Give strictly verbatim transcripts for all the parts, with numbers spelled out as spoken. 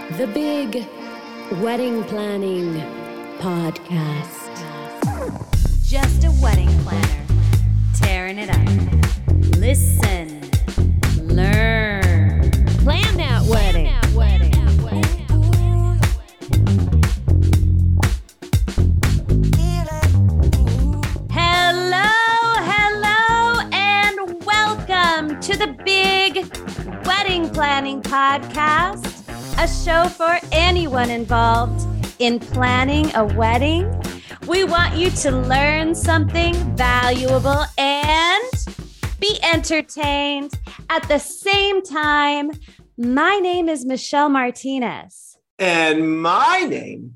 The Big Wedding Planning Podcast. Just a wedding planner, tearing it up. Listen, learn, Plan that wedding. Hello, hello, and welcome to the Big Wedding Planning Podcast, a show for anyone involved in planning a wedding. We want you to learn something valuable and be entertained at the same time. My name is Michelle Martinez. And my name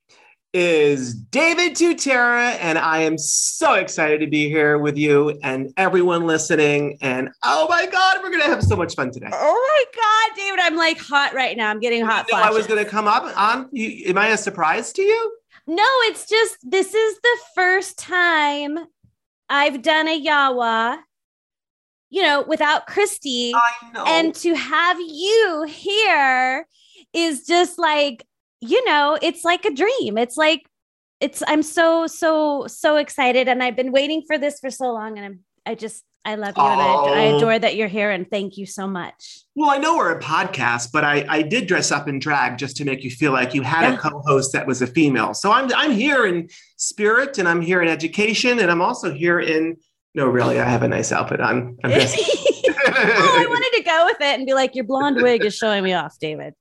is David Tutera, and I am so excited to be here with you and everyone listening. And oh my God, we're going to have so much fun today. Oh my God, David, I'm like hot right now. I'm getting hot You know flashes. I was going to come up on, you, am I a surprise to you? No, it's just, this is the first time I've done a Yawa, you know, without Christy. I know. And to have you here is just like, you know, it's like a dream. It's like, it's, I'm so, so, so excited. And I've been waiting for this for so long. And I'm, I just, I love you. Oh. And I, I adore that you're here. And thank you so much. Well, I know we're a podcast, but I, I did dress up in drag just to make you feel like you had Yeah. a co-host that was a female. So I'm I'm here in spirit, and I'm here in education, and I'm also here in, no, really, I have a nice outfit on. I'm just... Oh, I wanted to go with it and be like, your blonde wig is showing me off, David.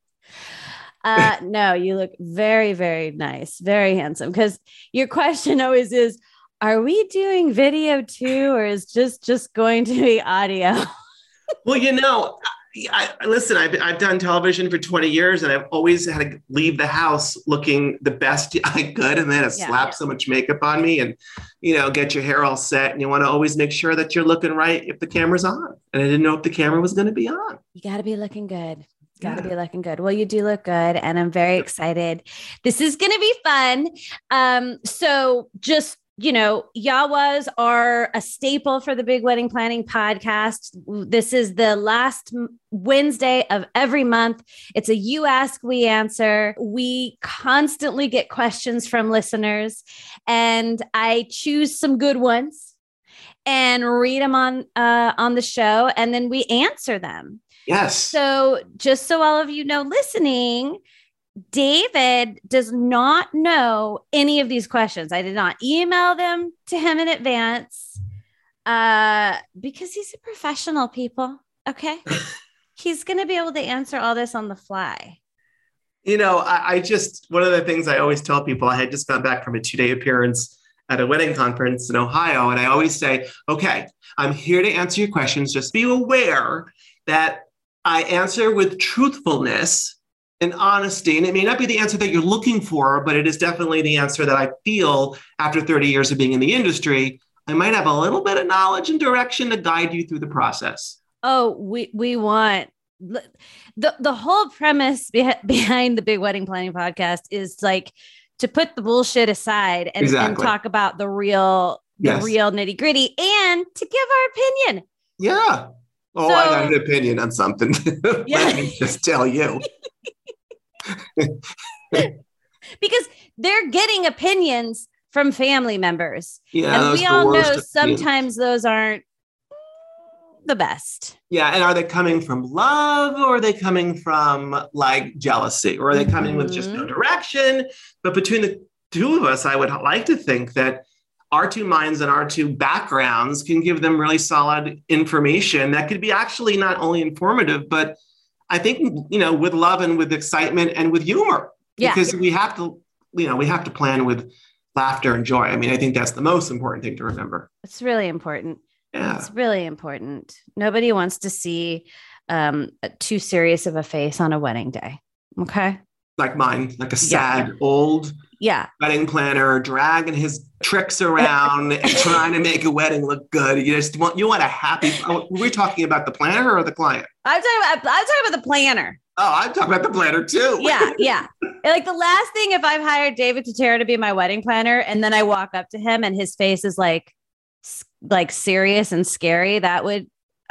Uh, no, you look very, very nice, very handsome. Because your question always is, are we doing video too, or is just just going to be audio? Well, you know, I, I, listen, I've, I've done television for twenty years, and I've always had to leave the house looking the best I could, and then to Yeah, slap yeah. so much makeup on me and, you know, get your hair all set. And you want to always make sure that you're looking right if the camera's on. And I didn't know if the camera was going to be on. You got to be looking good. Got to Yeah. be looking good. Well, you do look good, and I'm very excited. This is going to be fun. Um, so just, you know, Yawas are a staple for the Big Wedding Planning Podcast. This is the last m- Wednesday of every month. It's a You Ask, We Answer. We constantly get questions from listeners, and I choose some good ones and read them on uh, on the show, and then we answer them. Yes. So just so all of you know, listening, David does not know any of these questions. I did not email them to him in advance uh, because he's a professional, people. Okay. He's going to be able to answer all this on the fly. You know, I, I just, one of the things I always tell people, I had just got back from a two-day appearance at a wedding conference in Ohio. And I always say, okay, I'm here to answer your questions. Just be aware that I answer with truthfulness and honesty. And it may not be the answer that you're looking for, but it is definitely the answer that I feel after thirty years of being in the industry, I might have a little bit of knowledge and direction to guide you through the process. Oh, we, we want the, the whole premise beh- behind the Big Wedding Planning Podcast is like to put the bullshit aside and, and Exactly. talk about the real, the Yes. real nitty gritty and to give our opinion. Yeah. Oh, So- I got an opinion on something. Yeah. Let me just tell you. Because they're getting opinions from family members. Yeah, and that's we the all know worst opinion. sometimes those aren't the best. Yeah, and are they coming from love, or are they coming from like jealousy, or are they coming with just no Mhm. direction? But between the two of us, I would like to think that our two minds and our two backgrounds can give them really solid information that could be actually not only informative, but I think, you know, with love and with excitement and with humor. Yeah. Because we have to, you know, we have to plan with laughter and joy. I mean, I think that's the most important thing to remember. It's really important. Yeah. It's really important. Nobody wants to see um, too serious of a face on a wedding day. Okay. Like mine, like a Yeah. sad old Yeah. wedding planner dragging his tricks around and trying to make a wedding look good. You just want, you want a happy, oh, we're talking about the planner or the client? I'm talking about, I'm talking about the planner. Oh, I'm talking about the planner too. Yeah. Yeah. Like the last thing, if I've hired David Tutera to be my wedding planner and then I walk up to him and his face is like, s- like serious and scary, that would,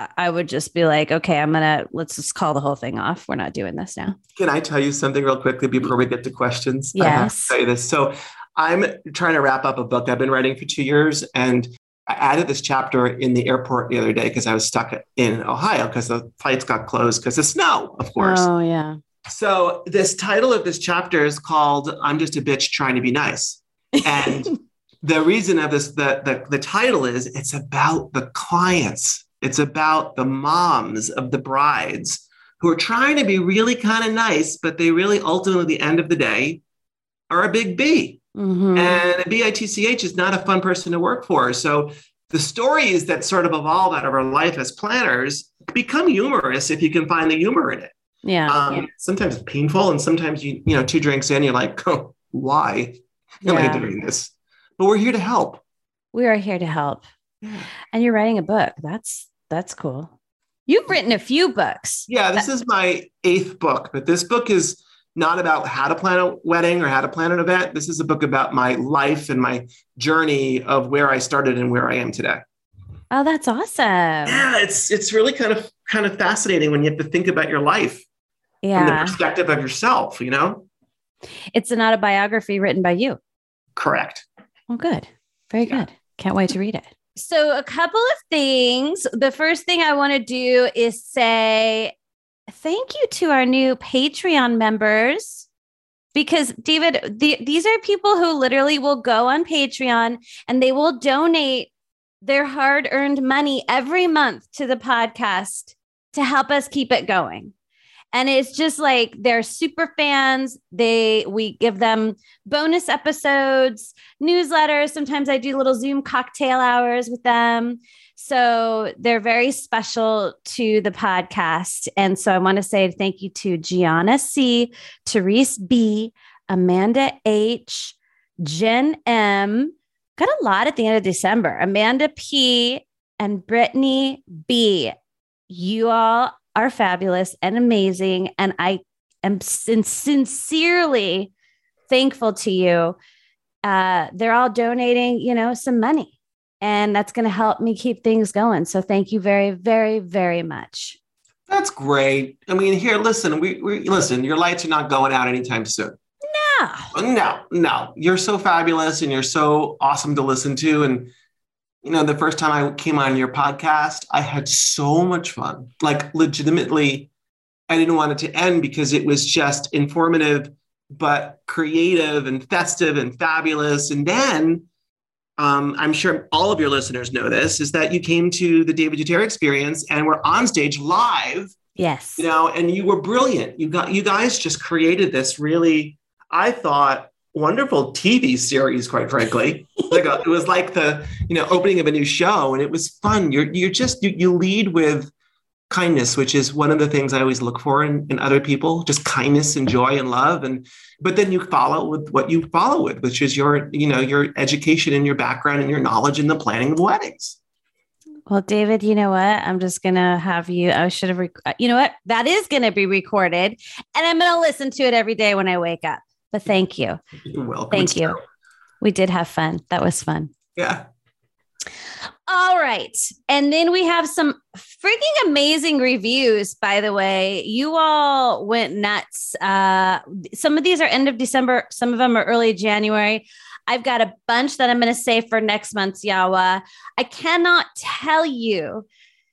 I would just be like, okay, I'm going to, let's just call the whole thing off. We're not doing this now. Can I tell you something real quickly before we get to questions? Yes. I have to tell you this. So I'm trying to wrap up a book I've been writing for two years. And I added this chapter in the airport the other day because I was stuck in Ohio because the flights got closed because of snow, of course. Oh, yeah. So this title of this chapter is called I'm Just a Bitch Trying to Be Nice. And the reason of this, the, the, the title is it's about the clients. It's about the moms of the brides who are trying to be really kind of nice, but they really ultimately, at the end of the day, are a big B. Mm-hmm. And a B I T C H is not a fun person to work for. So the stories that sort of evolve out of our life as planners become humorous if you can find the humor in it. Yeah. Um, yeah. Sometimes it's painful. And sometimes, you you know, two drinks in, you're like, oh, why am Yeah. I doing this? But we're here to help. We are here to help. Yeah. And you're writing a book. That's, that's cool. You've written a few books. Yeah, this is my eighth book, but this book is not about how to plan a wedding or how to plan an event. This is a book about my life and my journey of where I started and where I am today. Oh, that's awesome. Yeah, it's it's really kind of kind of fascinating when you have to think about your life Yeah. from the perspective of yourself, you know? It's an autobiography written by you. Correct. Oh, good. Very Yeah. good. Can't wait to read it. So a couple of things. The first thing I want to do is say thank you to our new Patreon members, because David, the, these are people who literally will go on Patreon and they will donate their hard-earned money every month to the podcast to help us keep it going. And it's just like they're super fans. They we give them bonus episodes, newsletters. Sometimes I do little Zoom cocktail hours with them. So they're very special to the podcast. And so I want to say thank you to Gianna C, Therese B, Amanda H, Jen M. Got a lot at the end of December. Amanda P and Brittany B. You all are fabulous and amazing. And I am sin- sincerely thankful to you. Uh, they're all donating, you know, some money, and that's going to help me keep things going. So thank you very, very, very much. That's great. I mean, here, listen, we, we listen, your lights are not going out anytime soon. No. No, no. You're so fabulous and you're so awesome to listen to. And you know, the first time I came on your podcast, I had so much fun. Like legitimately, I didn't want it to end because it was just informative, but creative and festive and fabulous. And then um, I'm sure all of your listeners know this, is that you came to the David Duterte experience and we're on stage live. Yes. You know, and you were brilliant. You got, you guys just created this really, I thought, wonderful T V series, quite frankly. Like a, it was like the, you know, opening of a new show, and it was fun. You're you're just you, you lead with kindness, which is one of the things I always look for in, in other people, just kindness and joy and love. And but then you follow with what you follow with, which is your, you know, your education and your background and your knowledge in the planning of weddings. Well, David, you know what? I'm just going to have you, I should have, rec- you know what? That is going to be recorded, and I'm going to listen to it every day when I wake up. But thank you. You're welcome. Thank It's you. true. We did have fun. That was fun. Yeah. All right. And then we have some freaking amazing reviews, by the way. You all went nuts. Uh, some of these are end of December. Some of them are early January. I've got a bunch that I'm going to save for next month's Yawa. I cannot tell you,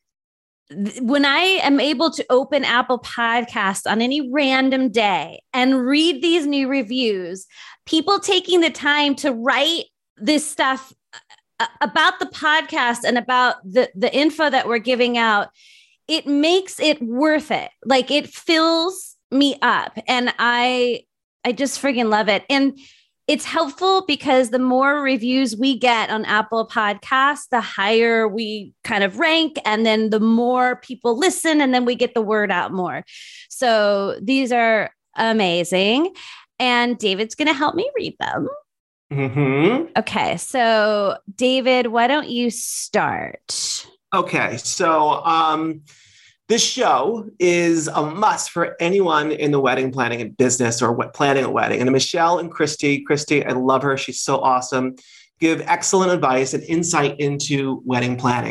when I am able to open Apple Podcasts on any random day and read these new reviews, people taking the time to write this stuff about the podcast and about the, the info that we're giving out, it makes it worth it. Like, it fills me up, and I, I just friggin' love it. And it's helpful because the more reviews we get on Apple Podcasts, the higher we kind of rank, and then the more people listen, and then we get the word out more. So these are amazing. And David's going to help me read them. Mm-hmm. Okay. So David, why don't you start? Okay. So um, this show is a must for anyone in the wedding planning and business or what planning a wedding. And Michelle and Christy, Christy, I love her. She's so awesome. Give excellent advice and insight into wedding planning.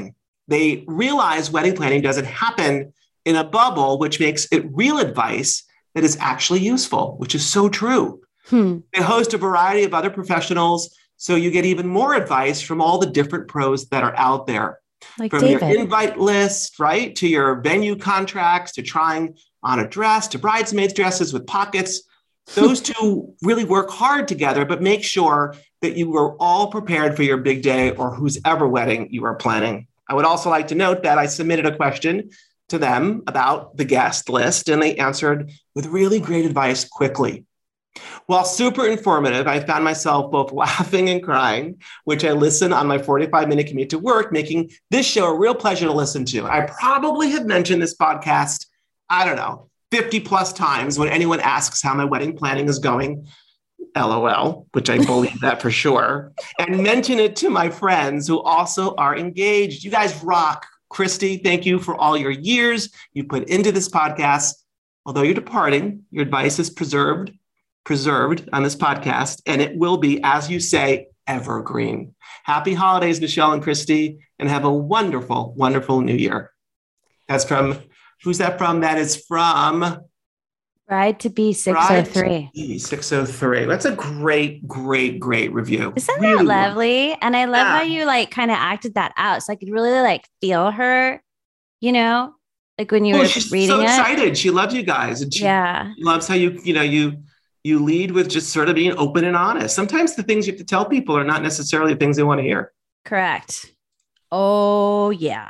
They realize wedding planning doesn't happen in a bubble, which makes it real advice that is actually useful, which is so true. Hmm. They host a variety of other professionals, so you get even more advice from all the different pros that are out there. Like From David. your invite list, right, to your venue contracts, to trying on a dress, to bridesmaids dresses with pockets. Those two really work hard together, but make sure that you are all prepared for your big day or whose ever wedding you are planning. I would also like to note that I submitted a question to them about the guest list, and they answered with really great advice quickly. While super informative, I found myself both laughing and crying, which I listen on my forty-five minute commute to work, making this show a real pleasure to listen to. I probably have mentioned this podcast, I don't know, fifty plus times when anyone asks how my wedding planning is going, LOL, which I believe that for sure, and mention it to my friends who also are engaged. You guys rock. Christy, thank you for all your years you put into this podcast. Although you're departing, your advice is preserved preserved on this podcast, and it will be, as you say, evergreen. Happy holidays, Michelle and Christy, and have a wonderful, wonderful new year. That's from, who's that from? That is from Bride to be six oh three. six oh three. That's a great, great, great review. Isn't really that lovely? And I love Yeah. how you like kind of acted that out. So I could really like feel her, you know, like when you Oh, were she's reading so it. excited. She loves you guys. And she Yeah. loves how you, you know, you, you lead with just sort of being open and honest. Sometimes the things you have to tell people are not necessarily the things they want to hear. Correct. Oh, yeah.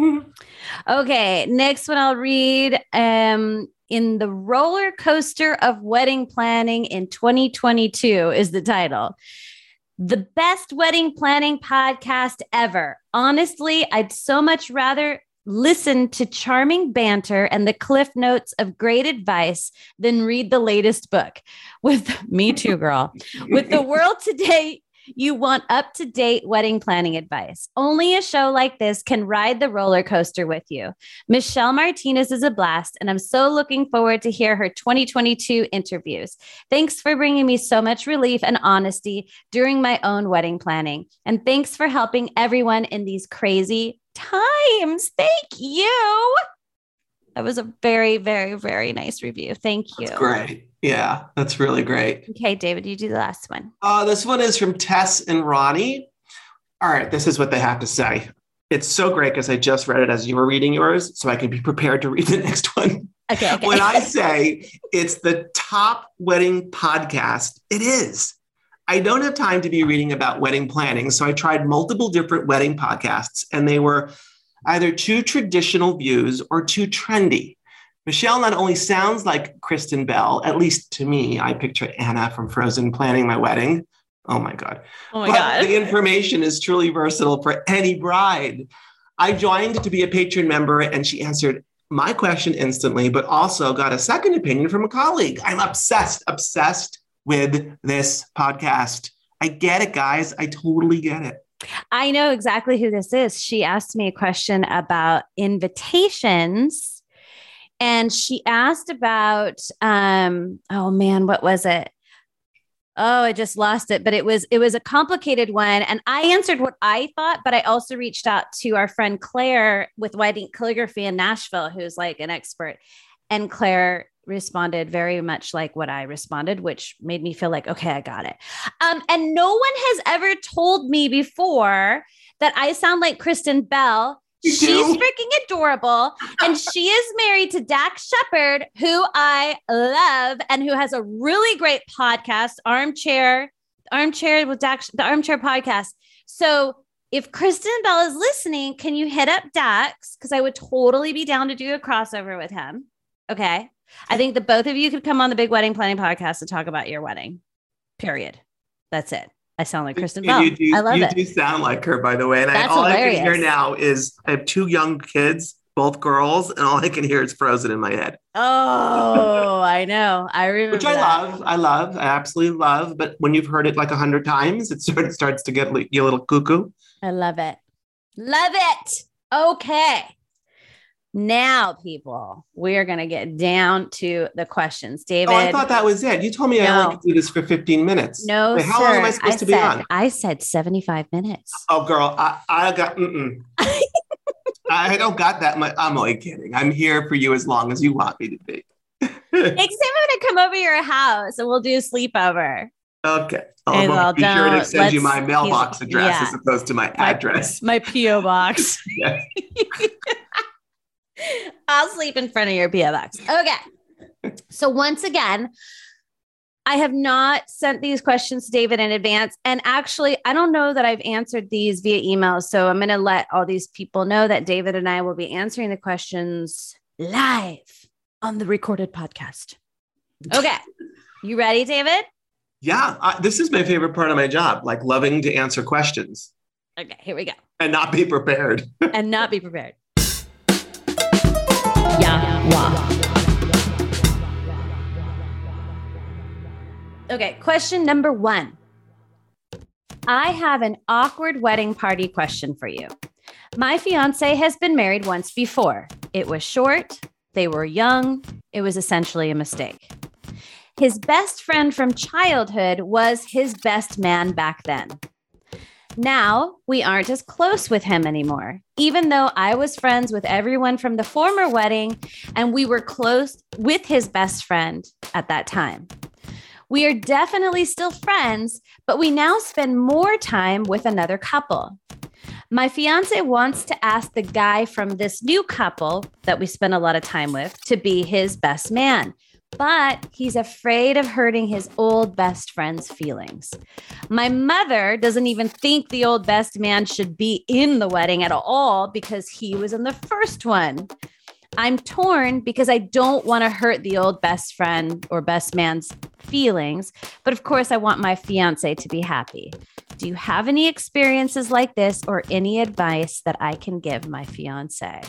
Okay. Next one I'll read. Um, in the roller coaster of wedding planning in twenty twenty-two is the title. The best wedding planning podcast ever. Honestly, I'd so much rather listen to charming banter and the cliff notes of great advice than read the latest book. With me too, girl. With the world today, you want up-to-date wedding planning advice. Only a show like this can ride the roller coaster with you. Michelle Martinez is a blast, and I'm so looking forward to hear her twenty twenty-two interviews. Thanks for bringing me so much relief and honesty during my own wedding planning. And thanks for helping everyone in these crazy times. Thank you. That was a very, very, very nice review. Thank you. That's great. Yeah, that's really great. Okay, David, you do the last one. Uh, this one is from Tess and Ronnie. All right, this is what they have to say. It's so great because I just read it as you were reading yours, so I can be prepared to read the next one. Okay, okay. When I say it's the top wedding podcast, it is. I don't have time to be reading about wedding planning, so I tried multiple different wedding podcasts, and they were either too traditional views or too trendy. Michelle not only sounds like Kristen Bell, at least to me, I picture Anna from Frozen planning my wedding. Oh my God. Oh my but God. The information is truly versatile for any bride. I joined to be a patron member, and she answered my question instantly, but also got a second opinion from a colleague. I'm obsessed, obsessed with this podcast. I get it, guys. I totally get it. I know exactly who this is. She asked me a question about invitations, and she asked about, um, oh man, what was it? Oh, I just lost it, but it was, it was a complicated one. And I answered what I thought, but I also reached out to our friend Claire with Wedding Calligraphy in Nashville, who's like an expert. And Claire responded very much like what I responded, which made me feel like, okay, I got it. Um, and no one has ever told me before that I sound like Kristen Bell. You She's do? freaking adorable. And she is married to Dax Shepard, who I love and who has a really great podcast, Armchair, Armchair with Dax, the Armchair podcast. So if Kristen Bell is listening, can you hit up Dax? Because I would totally be down to do a crossover with him. Okay. I think that both of you could come on the Big Wedding Planning Podcast and talk about your wedding. Period. That's it. I sound like Kristen Bell. You do, I love you it. do sound like her, by the way. And I, That's all hilarious. I can hear now is I have two young kids, both girls, and all I can hear is Frozen in my head. Oh, I know. I remember Which I that. love. I love. I absolutely love. But when you've heard it like a hundred times, it sort of starts to get you a little cuckoo. I love it. Love it. Okay. Now, people, we are going to get down to the questions. David. Oh, I thought that was it. You told me I No. only could do this for fifteen minutes. No, Wait, how sir. long am I supposed I to said, be on? I said seventy-five minutes. Oh, girl, I, I got, mm-mm. I don't got that much. I'm only kidding. I'm here for you as long as you want me to be. Next time I'm going to come over to your house and we'll do a sleepover. Okay. Hey, I'll well, be sure to don't- send you my let's- mailbox address yeah. as opposed to my address. My P O box. Yeah. I'll sleep in front of your P O box. Okay. So once again, I have not sent these questions to David in advance. And actually, I don't know that I've answered these via email. So I'm going to let all these people know that David and I will be answering the questions live on the recorded podcast. Okay. You ready, David? Yeah. I, this is my favorite part of my job, like loving to answer questions Okay, here we go. and not be prepared. And not be prepared. Yeah. Wow. Okay, question number one. I have an awkward wedding party question for you. My fiance has been married once before. It was short. They were young. It was essentially a mistake. His best friend from childhood was his best man back then. Now we aren't as close with him anymore, even though I was friends with everyone from the former wedding and we were close with his best friend at that time. We are definitely still friends, but we now spend more time with another couple. My fiance wants to ask the guy from this new couple that we spend a lot of time with to be his best man, but he's afraid of hurting his old best friend's feelings. My mother doesn't even think the old best man should be in the wedding at all because he was in the first one. I'm torn because I don't want to hurt the old best friend or best man's feelings, but of course I want my fiance to be happy. Do you have any experiences like this or any advice that I can give my fiance?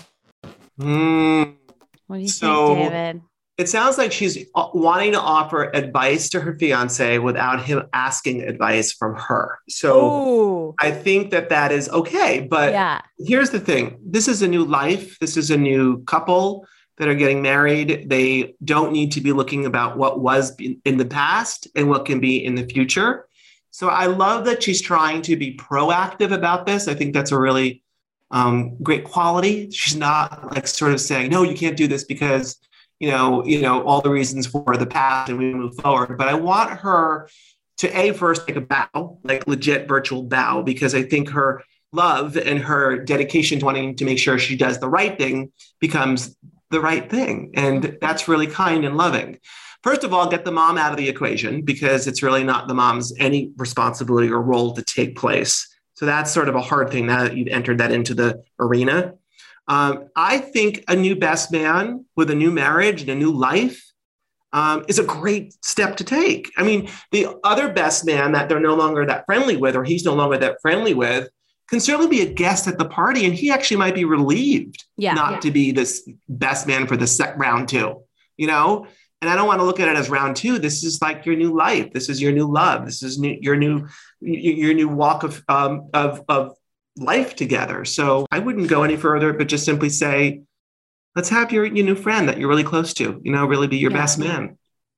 Mm, What do you So- think, David? it sounds like she's uh, wanting to offer advice to her fiance without him asking advice from her. So Oh, I think that that is okay. But yeah. here's the thing. This is a new life. This is a new couple that are getting married. They don't need to be looking about what was in the past and what can be in the future. So I love that she's trying to be proactive about this. I think that's a really um, great quality. She's not like sort of saying, no, you can't do this because, you know, you know, all the reasons for the past and we move forward. But I want her to a first take a bow, like legit virtual bow, because I think her love and her dedication to wanting to make sure she does the right thing becomes the right thing. And that's really kind and loving. First of all, get the mom out of the equation because it's really not the mom's any responsibility or role to take place. So that's sort of a hard thing now that you've entered that into the arena. Um, I think a new best man with a new marriage and a new life um, is a great step to take. I mean, the other best man that they're no longer that friendly with, or he's no longer that friendly with, can certainly be a guest at the party. And he actually might be relieved Yeah. not yeah. to be this best man for the sec- round two, you know? And I don't want to look at it as round two. This is like your new life. This is your new love. This is new, your new, your new walk of, um, of, of life together. So I wouldn't go any further, but just simply say, let's have your, your new friend that you're really close to, you know, really be your Yeah. best man.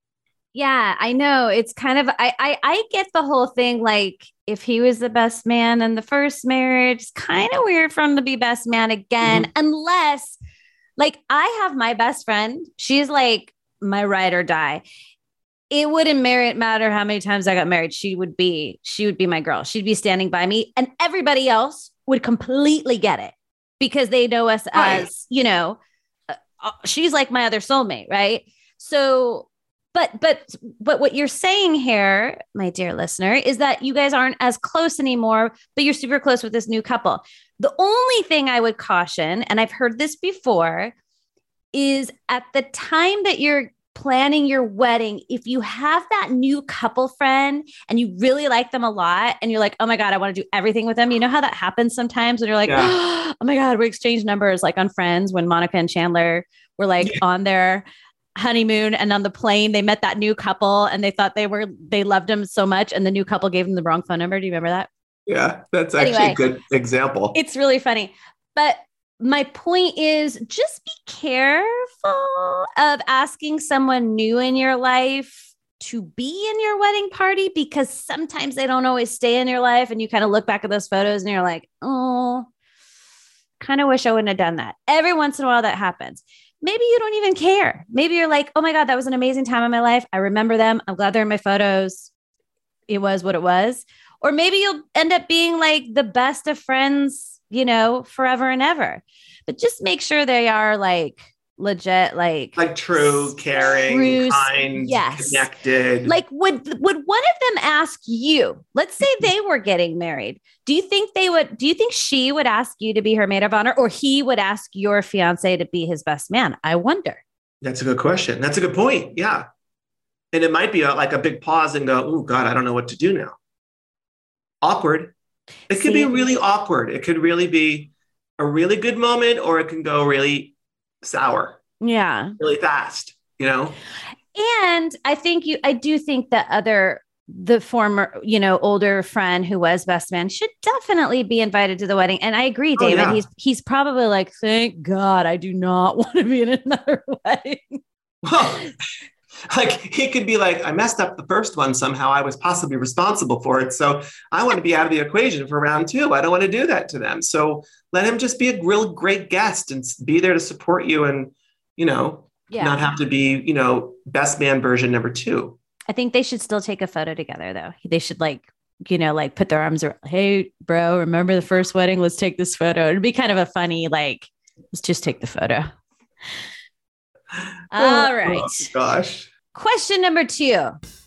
Yeah, I know. It's kind of I, I I get the whole thing. Like, if he was the best man in the first marriage, it's kind of weird for him to be best man again, unless, like, I have my best friend. She's like my ride or die. It wouldn't mar- matter how many times I got married. She would be she would be my girl. She'd be standing by me, and everybody else would completely get it because they know us Right. as, you know, uh, uh, she's like my other soulmate, right? So. But but but what you're saying here, my dear listener, is that you guys aren't as close anymore, but you're super close with this new couple. The only thing I would caution, and I've heard this before, is at the time that you're planning your wedding, if you have that new couple friend and you really like them a lot and you're like, oh my God, I want to do everything with them. You know how that happens sometimes when you're like, Yeah. oh my God, we exchange numbers, like on Friends when Monica and Chandler were like Yeah. on their honeymoon and on the plane they met that new couple and they thought they were they loved him so much and the new couple gave them the wrong phone number. Do you remember that? Yeah, that's actually Anyway. a good example. It's really funny. But my point is just be careful of asking someone new in your life to be in your wedding party because sometimes they don't always stay in your life and you kind of look back at those photos and you're like, oh, kind of wish I wouldn't have done that. Every once in a while that happens. Maybe you don't even care. Maybe you're like, oh my God, that was an amazing time in my life. I remember them. I'm glad they're in my photos. It was what it was. Or maybe you'll end up being like the best of friends, you know, forever and ever. But just make sure they are like legit, like like true, caring, true, kind, yes. connected. Like would would one of them ask you, let's say they were getting married. Do you think they would, do you think she would ask you to be her maid of honor, or he would ask your fiance to be his best man? I wonder. That's a good question. That's a good point. Yeah. And it might be a, like a big pause and go, oh God, I don't know what to do now. Awkward. It could See? be really awkward. It could really be a really good moment, or it can go really sour. Yeah. Really fast, you know? And I think you, I do think that other, the former, you know, older friend who was best man should definitely be invited to the wedding. And I agree, David, oh, yeah. he's, he's probably like, thank God, I do not want to be in another wedding. Well, like he could be like, I messed up the first one. Somehow I was possibly responsible for it. So I want to be out of the equation for round two. I don't want to do that to them. So let him just be a real great guest and be there to support you and, you know, yeah. not have to be, you know, best man version number two. I think they should still take a photo together though. They should like, you know, like put their arms around, hey bro, remember the first wedding? Let's take this photo. It'd be kind of a funny, like, let's just take the photo. All right. Oh, gosh. Question number two.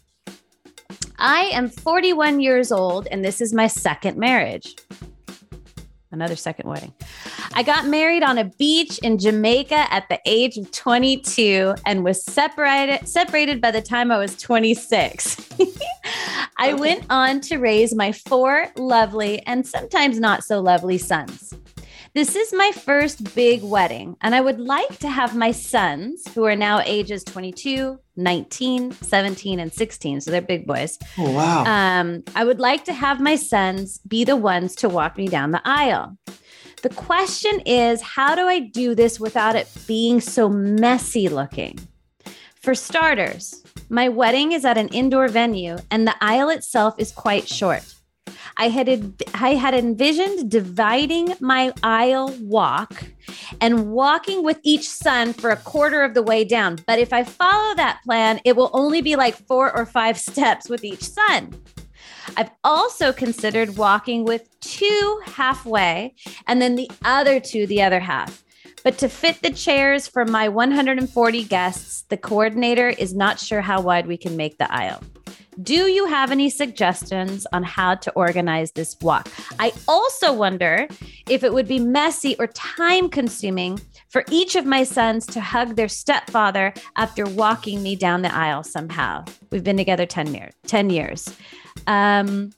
I am forty-one years old and this is my second marriage. Another second wedding. I got married on a beach in Jamaica at the age of twenty-two and was separated separated by the time I was twenty-six. I went on to raise my four lovely and sometimes not so lovely sons. This is my first big wedding, and I would like to have my sons, who are now ages twenty-two, nineteen, seventeen, and sixteen, so they're big boys. Oh, wow. Um, I would like to have my sons be the ones to walk me down the aisle. The question is, how do I do this without it being so messy looking? For starters, my wedding is at an indoor venue, and the aisle itself is quite short. I had I had envisioned dividing my aisle walk and walking with each son for a quarter of the way down. But if I follow that plan, it will only be like four or five steps with each son. I've also considered walking with two halfway and then the other two the other half. But to fit the chairs for my one hundred forty guests, the coordinator is not sure how wide we can make the aisle. Do you have any suggestions on how to organize this walk? I also wonder if it would be messy or time consuming for each of my sons to hug their stepfather after walking me down the aisle somehow. We've been together ten years. ten years. Um,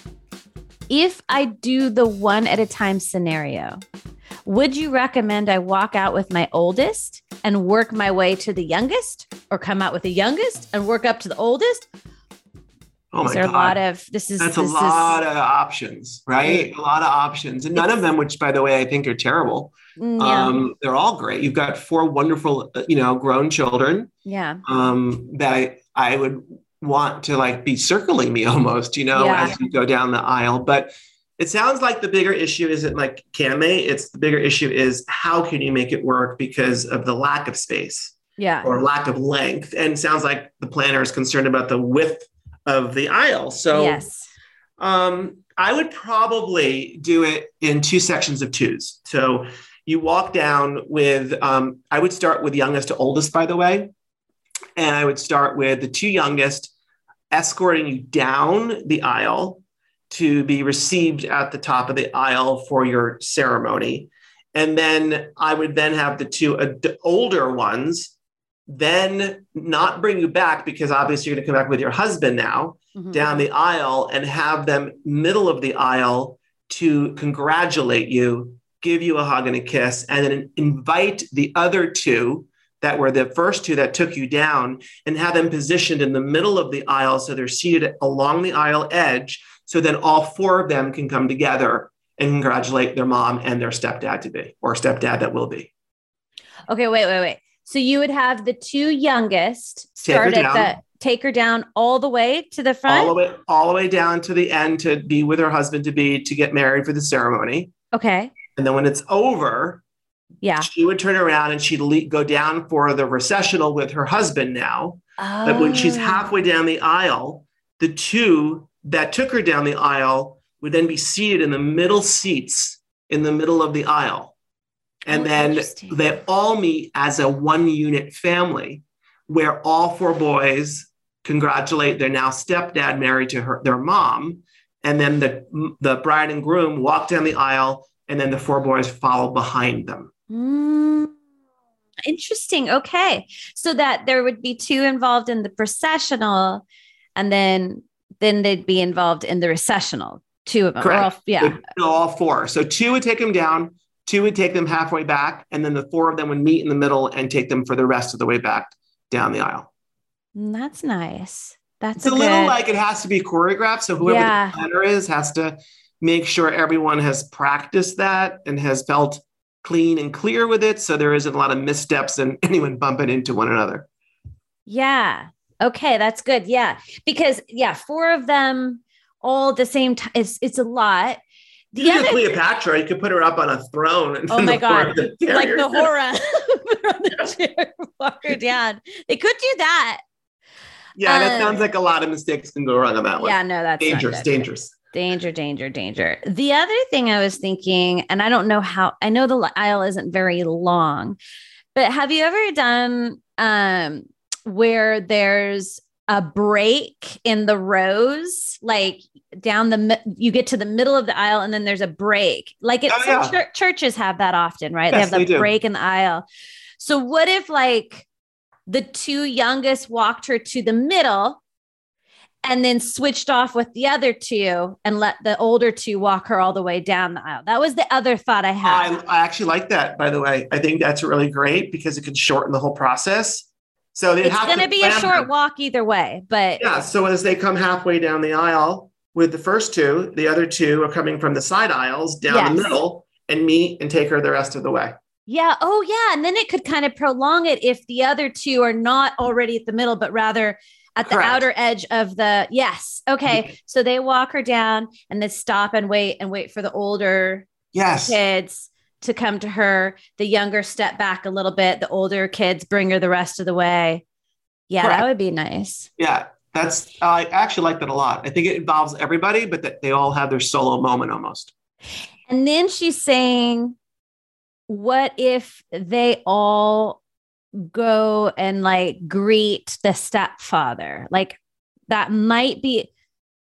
if I do the one at a time scenario, would you recommend I walk out with my oldest and work my way to the youngest, or come out with the youngest and work up to the oldest? Oh my is there God. a lot of this is that's this a lot is, of options, right? A lot of options, and none of them, which by the way, I think are terrible. Yeah. Um, they're all great. You've got four wonderful, you know, grown children. Yeah. Um, that I, I would want to like be circling me almost, you know, Yeah. as you go down the aisle. But it sounds like the bigger issue isn't like can they? It's the bigger issue is how can you make it work because of the lack of space, Yeah. or lack of length. And it sounds like the planner is concerned about the width of the aisle. So Yes. um, I would probably do it in two sections of twos. So you walk down with, um, I would start with youngest to oldest, by the way. And I would start with the two youngest escorting you down the aisle to be received at the top of the aisle for your ceremony. And then I would then have the two ad- older ones then not bring you back, because obviously you're going to come back with your husband now, mm-hmm. down the aisle, and have them middle of the aisle to congratulate you, give you a hug and a kiss, and then invite the other two that were the first two that took you down, and have them positioned in the middle of the aisle so they're seated along the aisle edge. So then all four of them can come together and congratulate their mom and their stepdad to be, or stepdad that will be. Okay, wait, wait, wait. So you would have the two youngest start at the take her down all the way to the front, all the way, all the way down to the end to be with her husband to be to get married for the ceremony. Okay. And then when it's over, yeah, she would turn around and she'd le- go down for the recessional with her husband now. oh. But when she's halfway down the aisle, the two that took her down the aisle would then be seated in the middle seats in the middle of the aisle. And oh, then they all meet as a one unit family where all four boys congratulate their now stepdad married to her, their mom. And then the, the bride and groom walk down the aisle and then the four boys follow behind them. Mm, interesting. Okay. So that there would be two involved in the processional and then, then they'd be involved in the recessional. Two of them. Correct. All, yeah. No, all four. So two would take them down, two would take them halfway back, and then the four of them would meet in the middle and take them for the rest of the way back down the aisle. That's nice. That's it's a, a good... little like it has to be choreographed. So whoever yeah. the planner is has to make sure everyone has practiced that and has felt clean and clear with it. So there isn't a lot of missteps and anyone bumping into one another. Yeah. Okay. That's good. Yeah. Because yeah, four of them all at the same time. It's, it's a lot. The you other... Cleopatra, you could put her up on a throne. And oh my God. The like the horror on the chair, walk her down. They could do that. Yeah. Um, that sounds like a lot of mistakes can go wrong on that one. Yeah, no, that's dangerous, dangerous. Danger, danger, danger. The other thing I was thinking, and I don't know how, I know the aisle isn't very long, but have you ever done um, where there's a break in the rows, like down the, you get to the middle of the aisle and then there's a break. Like it, oh, some yeah. ch- churches have that often, right? Yes, they have the they break in the aisle. So what if like the two youngest walked her to the middle and then switched off with the other two and let the older two walk her all the way down the aisle? That was the other thought I had. I, I actually like that, by the way. I think that's really great because it can shorten the whole process. So it's going to be a short them. walk either way, but yeah. So as they come halfway down the aisle with the first two, the other two are coming from the side aisles down yes. the middle and meet and take her the rest of the way. Yeah. Oh, yeah. And then it could kind of prolong it if the other two are not already at the middle, but rather at the Correct. outer edge of the, yes. Okay. So they walk her down and then stop and wait and wait for the older yes. kids to come to her. The younger step back a little bit. The older kids bring her the rest of the way. Yeah, Correct. That would be nice. Yeah, that's, I actually like that a lot. I think it involves everybody, but that they all have their solo moment almost. And then she's saying, what if they all go and like greet the stepfather? Like that might be,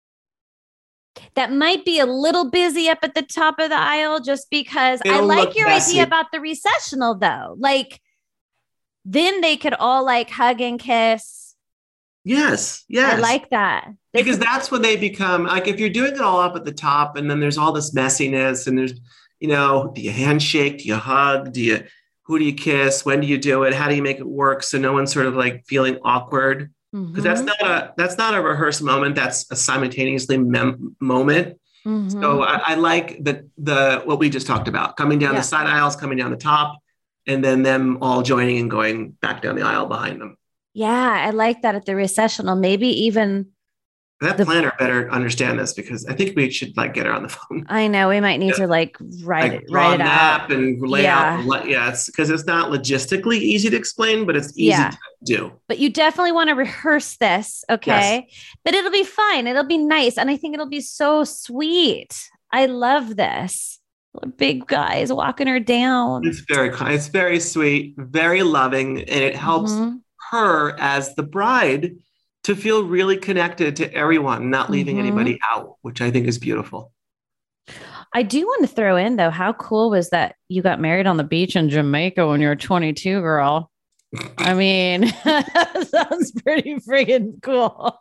that might be a little busy up at the top of the aisle just because It'll I like your messy. idea about the recessional though. Like then they could all like hug and kiss. Yes. Yes. I like that. They because could- that's when they become like, if you're doing it all up at the top and then there's all this messiness and there's, you know, do you handshake? Do you hug? Do you, who do you kiss? When do you do it? How do you make it work? So no one's sort of like feeling awkward. Because that's not a that's not a rehearsed moment. That's a simultaneously mem- moment. Mm-hmm. So I, I like the the what we just talked about, coming down yeah. the side aisles, coming down the top, and then them all joining and going back down the aisle behind them. Yeah, I like that at the recessional. Maybe even that the, planner better understand this because I think we should like get her on the phone. I know we might need yeah. to like write like, it, write it out and lay yeah. out. Yeah, it's because it's not logistically easy to explain, but it's easy yeah. to do. But you definitely want to rehearse this, okay? Yes. But it'll be fine. It'll be nice, and I think it'll be so sweet. I love this. Big guys walking her down. It's very, it's very sweet, very loving, and it helps mm-hmm. her as the bride to feel really connected to everyone, not leaving mm-hmm. anybody out, which I think is beautiful. I do want to throw in, though, how cool was that you got married on the beach in Jamaica when you were twenty-two, girl? I mean, that sounds pretty friggin' cool.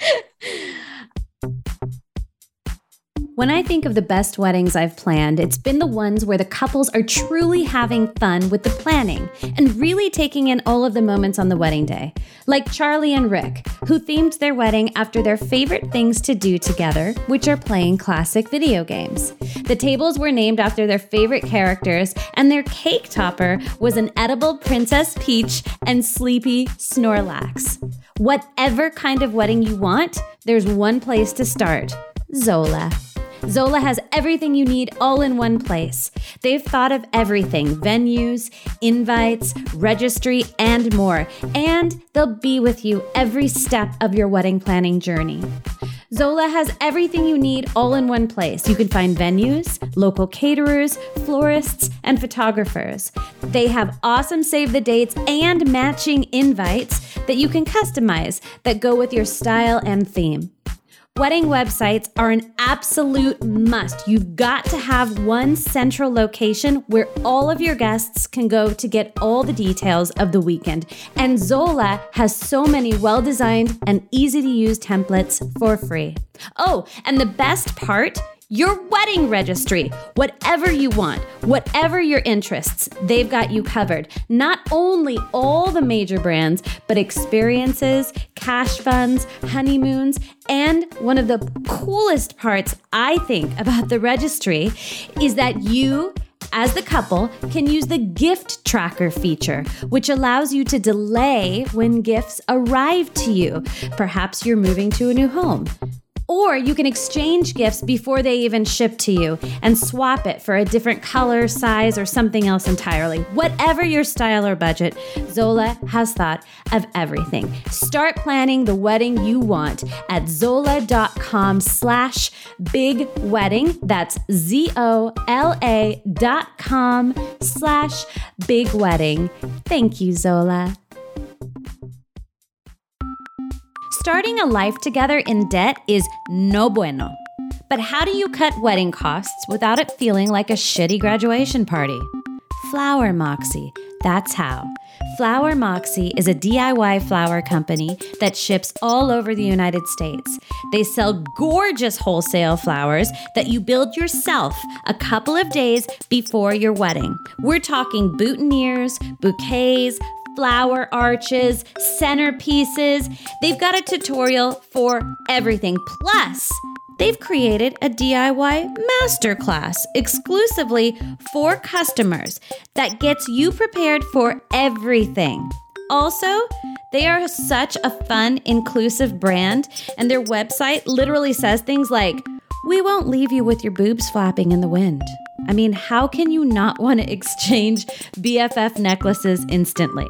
When I think of the best weddings I've planned, it's been the ones where the couples are truly having fun with the planning and really taking in all of the moments on the wedding day. Like Charlie and Rick, who themed their wedding after their favorite things to do together, which are playing classic video games. The tables were named after their favorite characters, and their cake topper was an edible Princess Peach and Sleepy Snorlax. Whatever kind of wedding you want, there's one place to start: Zola. Zola has everything you need all in one place. They've thought of everything: venues, invites, registry, and more. And they'll be with you every step of your wedding planning journey. Zola has everything you need all in one place. You can find venues, local caterers, florists, and photographers. They have awesome save the dates and matching invites that you can customize that go with your style and theme. Wedding websites are an absolute must. You've got to have one central location where all of your guests can go to get all the details of the weekend. And Zola has so many well-designed and easy-to-use templates for free. Oh, and the best part, your wedding registry. Whatever you want, whatever your interests, they've got you covered. Not only all the major brands, but experiences, cash funds, honeymoons, and one of the coolest parts, I think, about the registry is that you, as the couple, can use the gift tracker feature, which allows you to delay when gifts arrive to you. Perhaps you're moving to a new home. Or you can exchange gifts before they even ship to you and swap it for a different color, size, or something else entirely. Whatever your style or budget, Zola has thought of everything. Start planning the wedding you want at zola.com slash big wedding. That's Z-O-L-A dot com slash big wedding. Thank you, Zola. Starting a life together in debt is no bueno. But how do you cut wedding costs without it feeling like a shitty graduation party? Flower Moxie, that's how. Flower Moxie is a D I Y flower company that ships all over the United States. They sell gorgeous wholesale flowers that you build yourself a couple of days before your wedding. We're talking boutonnieres, bouquets, flower arches, centerpieces. They've got a tutorial for everything. Plus, they've created a D I Y masterclass exclusively for customers that gets you prepared for everything. Also, they are such a fun, inclusive brand, and their website literally says things like, "We won't leave you with your boobs flapping in the wind." I mean, how can you not want to exchange B F F necklaces instantly?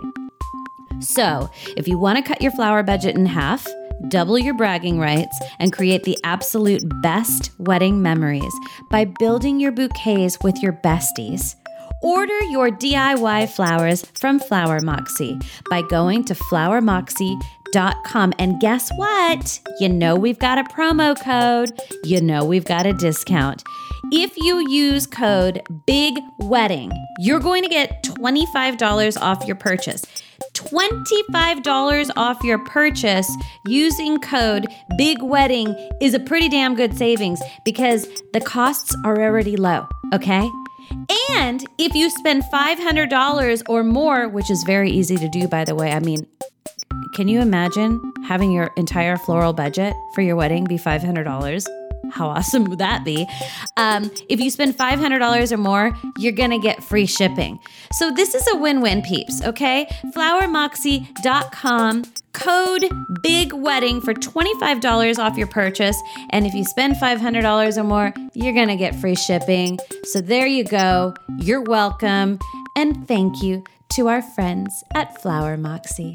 So, if you want to cut your flower budget in half, double your bragging rights, and create the absolute best wedding memories by building your bouquets with your besties, order your D I Y flowers from Flower Moxie by going to flower moxie dot com. And guess what? You know we've got a promo code. You know we've got a discount. If you use code BIGWEDDING, you're going to get twenty-five dollars off your purchase. twenty-five dollars off your purchase using code BIGWEDDING is a pretty damn good savings because the costs are already low, okay? And if you spend five hundred dollars or more, which is very easy to do, by the way, I mean, can you imagine having your entire floral budget for your wedding be five hundred dollars? How awesome would that be? Um, if you spend five hundred dollars or more, you're going to get free shipping. So this is a win-win, peeps, okay? flower moxie dot com, code BIGWEDDING for twenty-five dollars off your purchase. And if you spend five hundred dollars or more, you're going to get free shipping. So there you go. You're welcome. And thank you to our friends at Flower Moxie.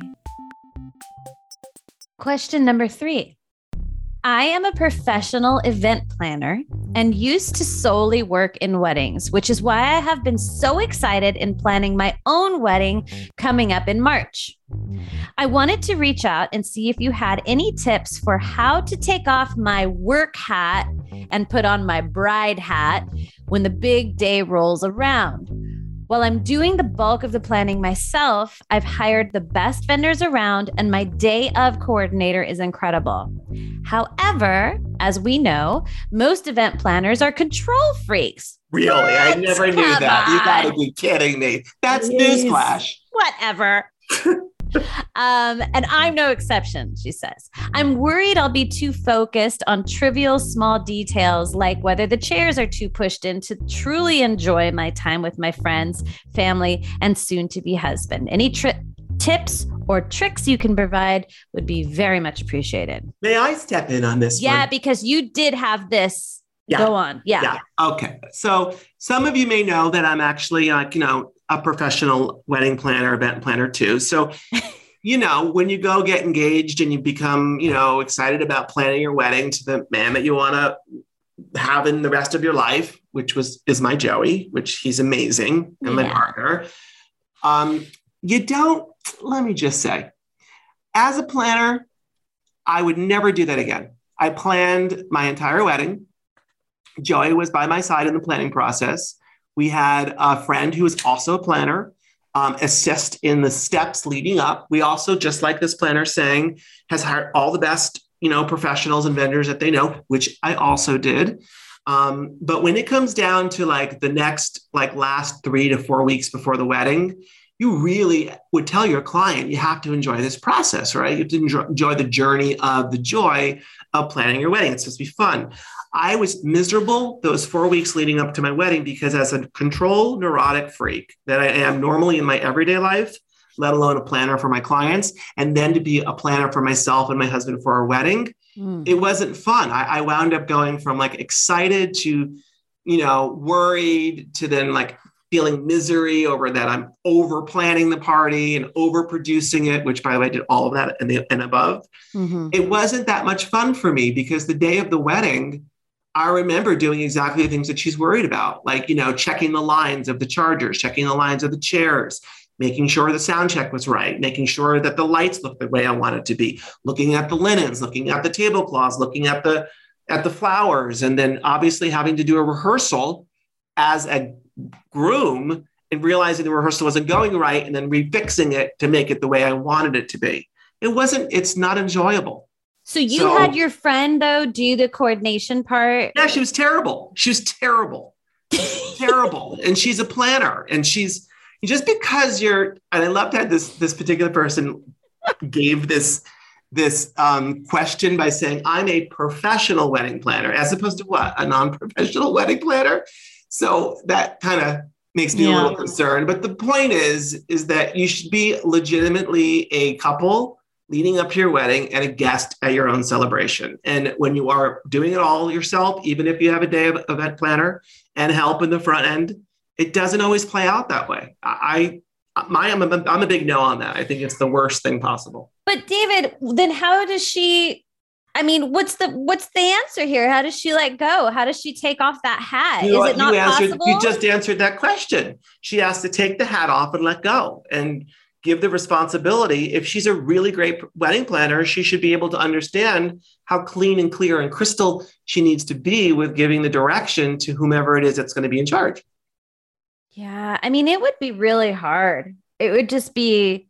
Question number three. I am a professional event planner and used to solely work in weddings, which is why I have been so excited in planning my own wedding coming up in March. I wanted to reach out and see if you had any tips for how to take off my work hat and put on my bride hat when the big day rolls around. While I'm doing the bulk of the planning myself, I've hired the best vendors around and my day of coordinator is incredible. However, as we know, most event planners are control freaks. Really? What? I never knew Come that. On. You gotta be kidding me. That's Please. Newsflash. Whatever. Um, and I'm no exception, she says. I'm worried I'll be too focused on trivial small details like whether the chairs are too pushed in to truly enjoy my time with my friends, family, and soon-to-be husband. Any tri- tips or tricks you can provide would be very much appreciated. May I step in on this Yeah, one? because you did have this Yeah. Go on. Yeah. Yeah. Okay. So some of you may know that I'm actually like, you know, a professional wedding planner, event planner too. So, you know, when you go get engaged and you become, you know, excited about planning your wedding to the man that you want to have in the rest of your life, which was, is my Joey, which he's amazing and my Yeah. partner. Um, you don't, let me just say, as a planner, I would never do that again. I planned my entire wedding. Joey was by my side in the planning process. We had a friend who was also a planner um, assist in the steps leading up. We also, just like this planner saying, has hired all the best, you know, professionals and vendors that they know, which I also did. Um, but when it comes down to like the next, like last three to four weeks before the wedding, you really would tell your client, you have to enjoy this process, right? You have to enjoy, enjoy the journey of the joy of planning your wedding. It's supposed to be fun. I was miserable those four weeks leading up to my wedding because as a control neurotic freak that I am normally in my everyday life, let alone a planner for my clients, and then to be a planner for myself and my husband for our wedding, mm. it wasn't fun. I, I wound up going from like excited to, you know, worried to then like feeling misery over that I'm over planning the party and over producing it, which by the way, I did all of that and, the, and above. Mm-hmm. It wasn't that much fun for me because the day of the wedding, I remember doing exactly the things that she's worried about, like, you know, checking the lines of the chargers, checking the lines of the chairs, making sure the sound check was right, making sure that the lights looked the way I want it to be, looking at the linens, looking at the tablecloths, looking at the at the flowers, and then obviously having to do a rehearsal as a groom and realizing the rehearsal wasn't going right and then refixing it to make it the way I wanted it to be. It wasn't, it's not enjoyable. So you so, had your friend though do the coordination part? Yeah, she was terrible. She was terrible. Terrible. And she's a planner and she's just because you're, and I love that this this particular person gave this this um, question by saying, I'm a professional wedding planner, as opposed to what? A non-professional wedding planner. So that kind of makes me yeah. a little concerned. But the point is, is that you should be legitimately a couple leading up to your wedding and a guest at your own celebration. And when you are doing it all yourself, even if you have a day of event planner and help in the front end, it doesn't always play out that way. I, my, I'm a, I'm a big no on that. I think it's the worst thing possible. But David, then how does she, I mean, what's the, what's the answer here? How does she let go? How does she take off that hat? You know, Is it not you answered, possible? You just answered that question. She has to take the hat off and let go and give the responsibility. If she's a really great wedding planner, she should be able to understand how clean and clear and crystal she needs to be with giving the direction to whomever it is that's going to be in charge. Yeah. I mean, it would be really hard. It would just be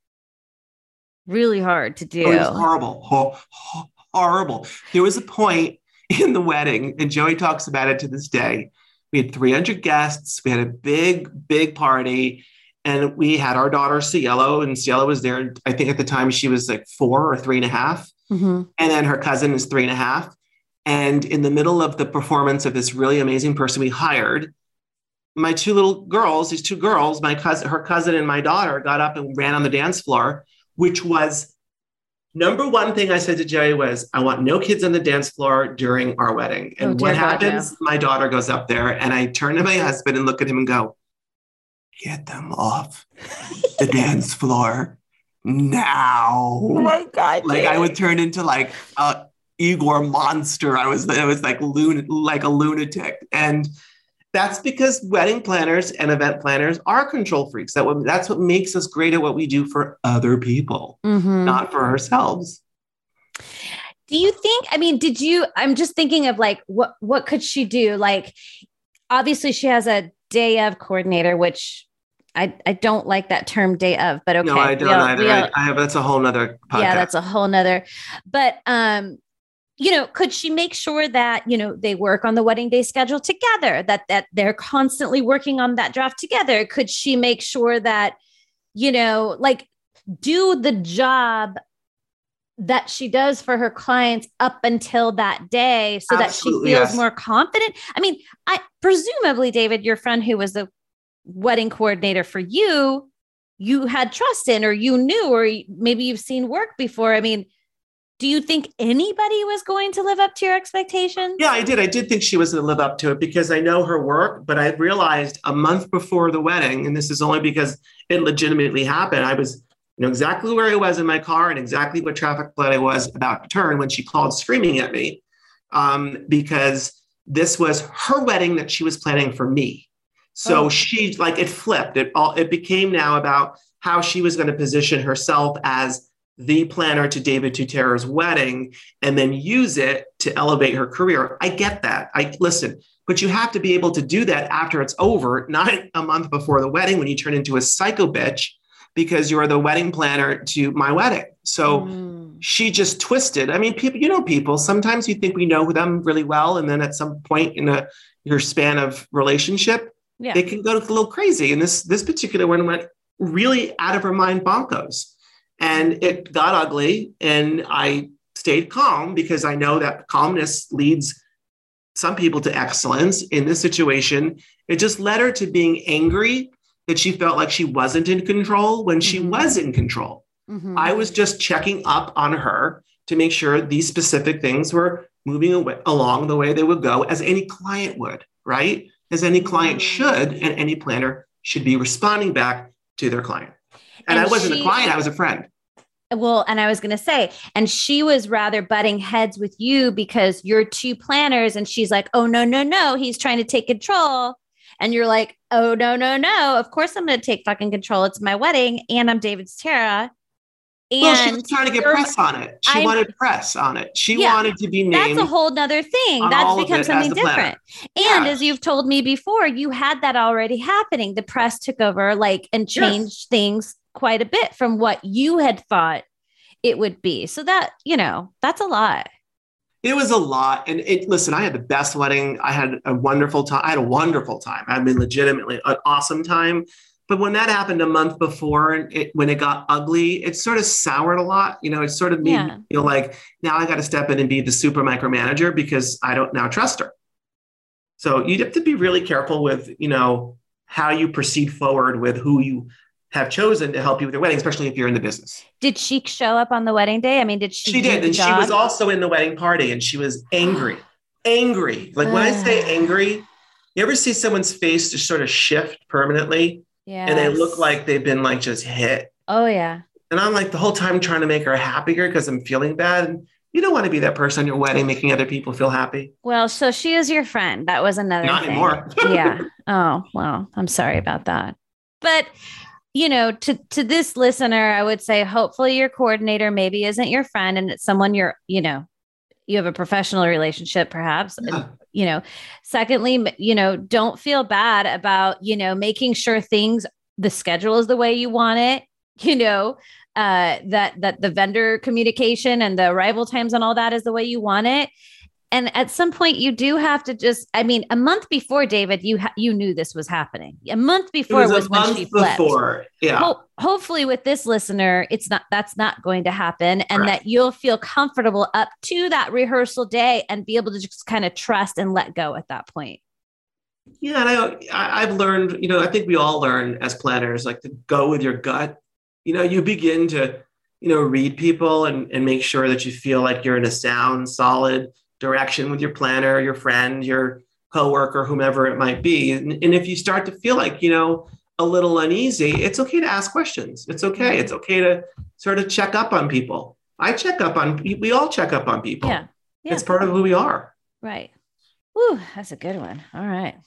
really hard to do. It was horrible. Ho- ho- horrible. There was a point in the wedding, and Joey talks about it to this day. We had three hundred guests. We had a big, big party. And we had our daughter, Cielo, and Cielo was there. I think at the time she was like four or three and a half. Mm-hmm. And then her cousin is three and a half. And in the middle of the performance of this really amazing person we hired, my two little girls, these two girls, my cousin, her cousin and my daughter got up and ran on the dance floor, which was number one thing I said to Jerry was, I want no kids on the dance floor during our wedding. And oh, what happens? God, no. My daughter goes up there and I turn to my husband and look at him and go, get them off the dance floor now. Oh my God. Like I would turn into like a Igor monster. I was, I was like, lun- like a lunatic. And that's because wedding planners and event planners are control freaks. That what, that's what makes us great at what we do for other people, mm-hmm. not for ourselves. Do you think, I mean, did you, I'm just thinking of like, what, what could she do? Like, obviously she has a day of coordinator, which I, I don't like that term day of, but okay. No, I don't all, either. all, I, I have, that's a whole nother podcast. Yeah, that's a whole nother, but, um, you know, could she make sure that, you know, they work on the wedding day schedule together, that, that they're constantly working on that draft together? Could she make sure that, you know, like do the job that she does for her clients up until that day so Absolutely, that she feels yes. more confident? I mean, I presumably, David, your friend who was the wedding coordinator for you, you had trust in, or you knew, or maybe you've seen work before. I mean, do you think anybody was going to live up to your expectations? Yeah, I did. I did think she was going to live up to it because I know her work, but I realized a month before the wedding, and this is only because it legitimately happened, I was you know exactly where I was in my car and exactly what traffic light I was about to turn when she called screaming at me um, because this was her wedding that she was planning for me. So oh. she, like, it flipped. It all, it became now about how she was going to position herself as the planner to David Tutera's wedding and then use it to elevate her career. I get that. I listen, but you have to be able to do that after it's over, not a month before the wedding when you turn into a psycho bitch because you're the wedding planner to my wedding. So mm. she just twisted. I mean, people, you know, people, sometimes you think we know them really well. And then at some point in a your span of relationship, yeah. they can go a little crazy. And this, this particular one went really out of her mind bonkos. And it got ugly, and I stayed calm because I know that calmness leads some people to excellence. In this situation, it just led her to being angry that she felt like she wasn't in control when she mm-hmm. was in control. Mm-hmm. I was just checking up on her to make sure these specific things were moving away, along the way they would go, as any client would, right? As any client should, and any planner should be responding back to their client. And, and I wasn't she, a client, I was a friend. Well, and I was going to say, and she was rather butting heads with you because you're two planners and she's like, oh, no, no, no, he's trying to take control. And you're like, oh, no, no, no, of course I'm going to take fucking control. It's my wedding and I'm David Tutera. And well, she was trying to get press on it. She I'm, wanted press on it. She yeah, wanted to be named. That's a whole nother thing. That's become something different. And yeah. as you've told me before, you had that already happening. The press took over, like, and changed yes. things quite a bit from what you had thought it would be. So that, you know, that's a lot. It was a lot. And it, listen, I had the best wedding. I had a wonderful time. I had a wonderful time. I mean, legitimately an awesome time. But when that happened a month before, and it, when it got ugly, it sort of soured a lot. You know, it sort of made yeah. me feel like now I got to step in and be the super micromanager because I don't now trust her. So you have to be really careful with, you know, how you proceed forward with who you have chosen to help you with your wedding, especially if you're in the business. Did she show up on the wedding day? I mean, did she? She did. And job? She was also in the wedding party and she was angry, angry. Like when I say angry, you ever see someone's face just sort of shift permanently? Yeah. And they look like they've been like just hit. Oh, yeah. And I'm like the whole time trying to make her happier because I'm feeling bad. And you don't want to be that person at your wedding making other people feel happy. Well, so she is your friend. That was another Not thing. anymore. Yeah. Oh, well, I'm sorry about that. But, you know, to, to this listener, I would say, hopefully your coordinator maybe isn't your friend and it's someone you're, you know, you have a professional relationship, perhaps. Yeah. And, you know, secondly, you know, don't feel bad about, you know, making sure things, the schedule is the way you want it, you know, uh, that, that the vendor communication and the arrival times and all that is the way you want it. And at some point you do have to just, I mean, a month before, David, you, ha- you knew this was happening. A month before was, was when she flipped. Before. Yeah. Ho- hopefully with this listener, it's not, that's not going to happen. And right. that you'll feel comfortable up to that rehearsal day and be able to just kind of trust and let go at that point. Yeah. And I, I, I've learned, you know, I think we all learn as planners, like to go with your gut. You know, you begin to, you know, read people and, and make sure that you feel like you're in a sound, solid direction with your planner, your friend, your coworker, whomever it might be. And, and if you start to feel like, you know, a little uneasy, it's okay to ask questions. It's okay. It's okay to sort of check up on people. I check up on, we all check up on people. Yeah. yeah. It's part of who we are. Right. Woo, that's a good one. All right.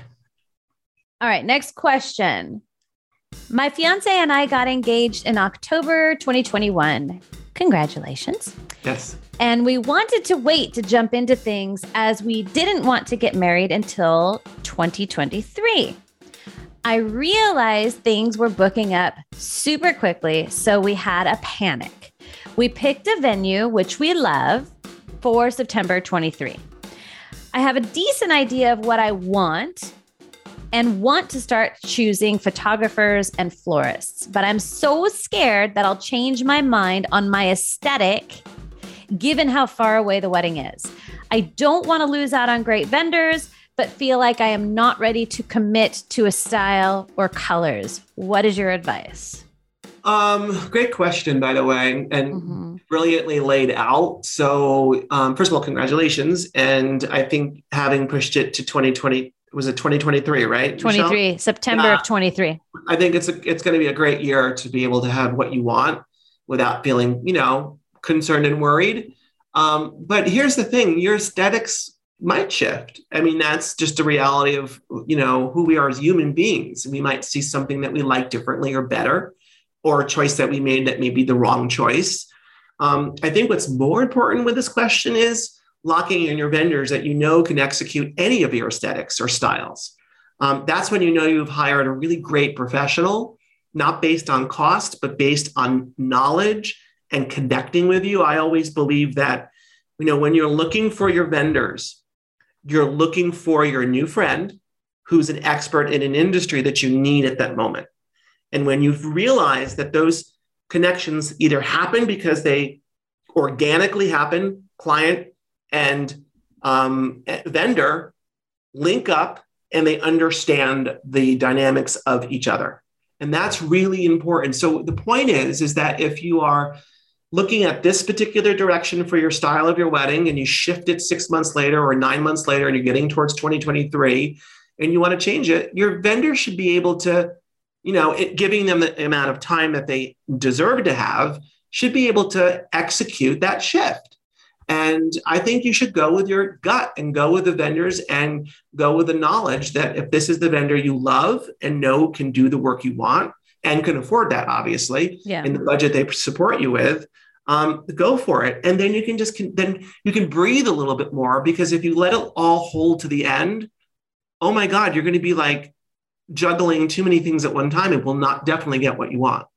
All right. Next question. My fiance and I got engaged in October twenty twenty-one. Congratulations. Yes. And we wanted to wait to jump into things as we didn't want to get married until twenty twenty-three. I realized things were booking up super quickly, so we had a panic. We picked a venue, which we love, for September twenty-three. I have a decent idea of what I want and want to start choosing photographers and florists, but I'm so scared that I'll change my mind on my aesthetic given how far away the wedding is. I don't want to lose out on great vendors, but feel like I am not ready to commit to a style or colors. What is your advice? Um, great question, by the way, and mm-hmm. brilliantly laid out. So, um, first of all, congratulations. And I think having pushed it to twenty twenty, was it twenty twenty-three, right? twenty-three, Michelle? September yeah. of twenty-three. I think it's a, it's going to be a great year to be able to have what you want without feeling, you know, concerned and worried. Um, but here's the thing, your aesthetics might shift. I mean, that's just a reality of, you know, who we are as human beings. We might see something that we like differently or better, or a choice that we made that may be the wrong choice. Um, I think what's more important with this question is locking in your vendors that you know can execute any of your aesthetics or styles. Um, that's when you know you've hired a really great professional, not based on cost, but based on knowledge and connecting with you. I always believe that, you know, when you're looking for your vendors, you're looking for your new friend who's an expert in an industry that you need at that moment. And when you've realized that those connections either happen because they organically happen, client and um, vendor link up and they understand the dynamics of each other. And that's really important. So the point is, is that if you are looking at this particular direction for your style of your wedding and you shift it six months later or nine months later and you're getting towards twenty twenty-three and you want to change it, your vendor should be able to, you know, it, giving them the amount of time that they deserve to have, should be able to execute that shift. And I think you should go with your gut and go with the vendors and go with the knowledge that if this is the vendor you love and know can do the work you want and can afford that, obviously, yeah. in the budget they support you with, um, go for it. And then you can just, then you can breathe a little bit more, because if you let it all hold to the end, oh my God, you're going to be like juggling too many things at one time and will not definitely get what you want.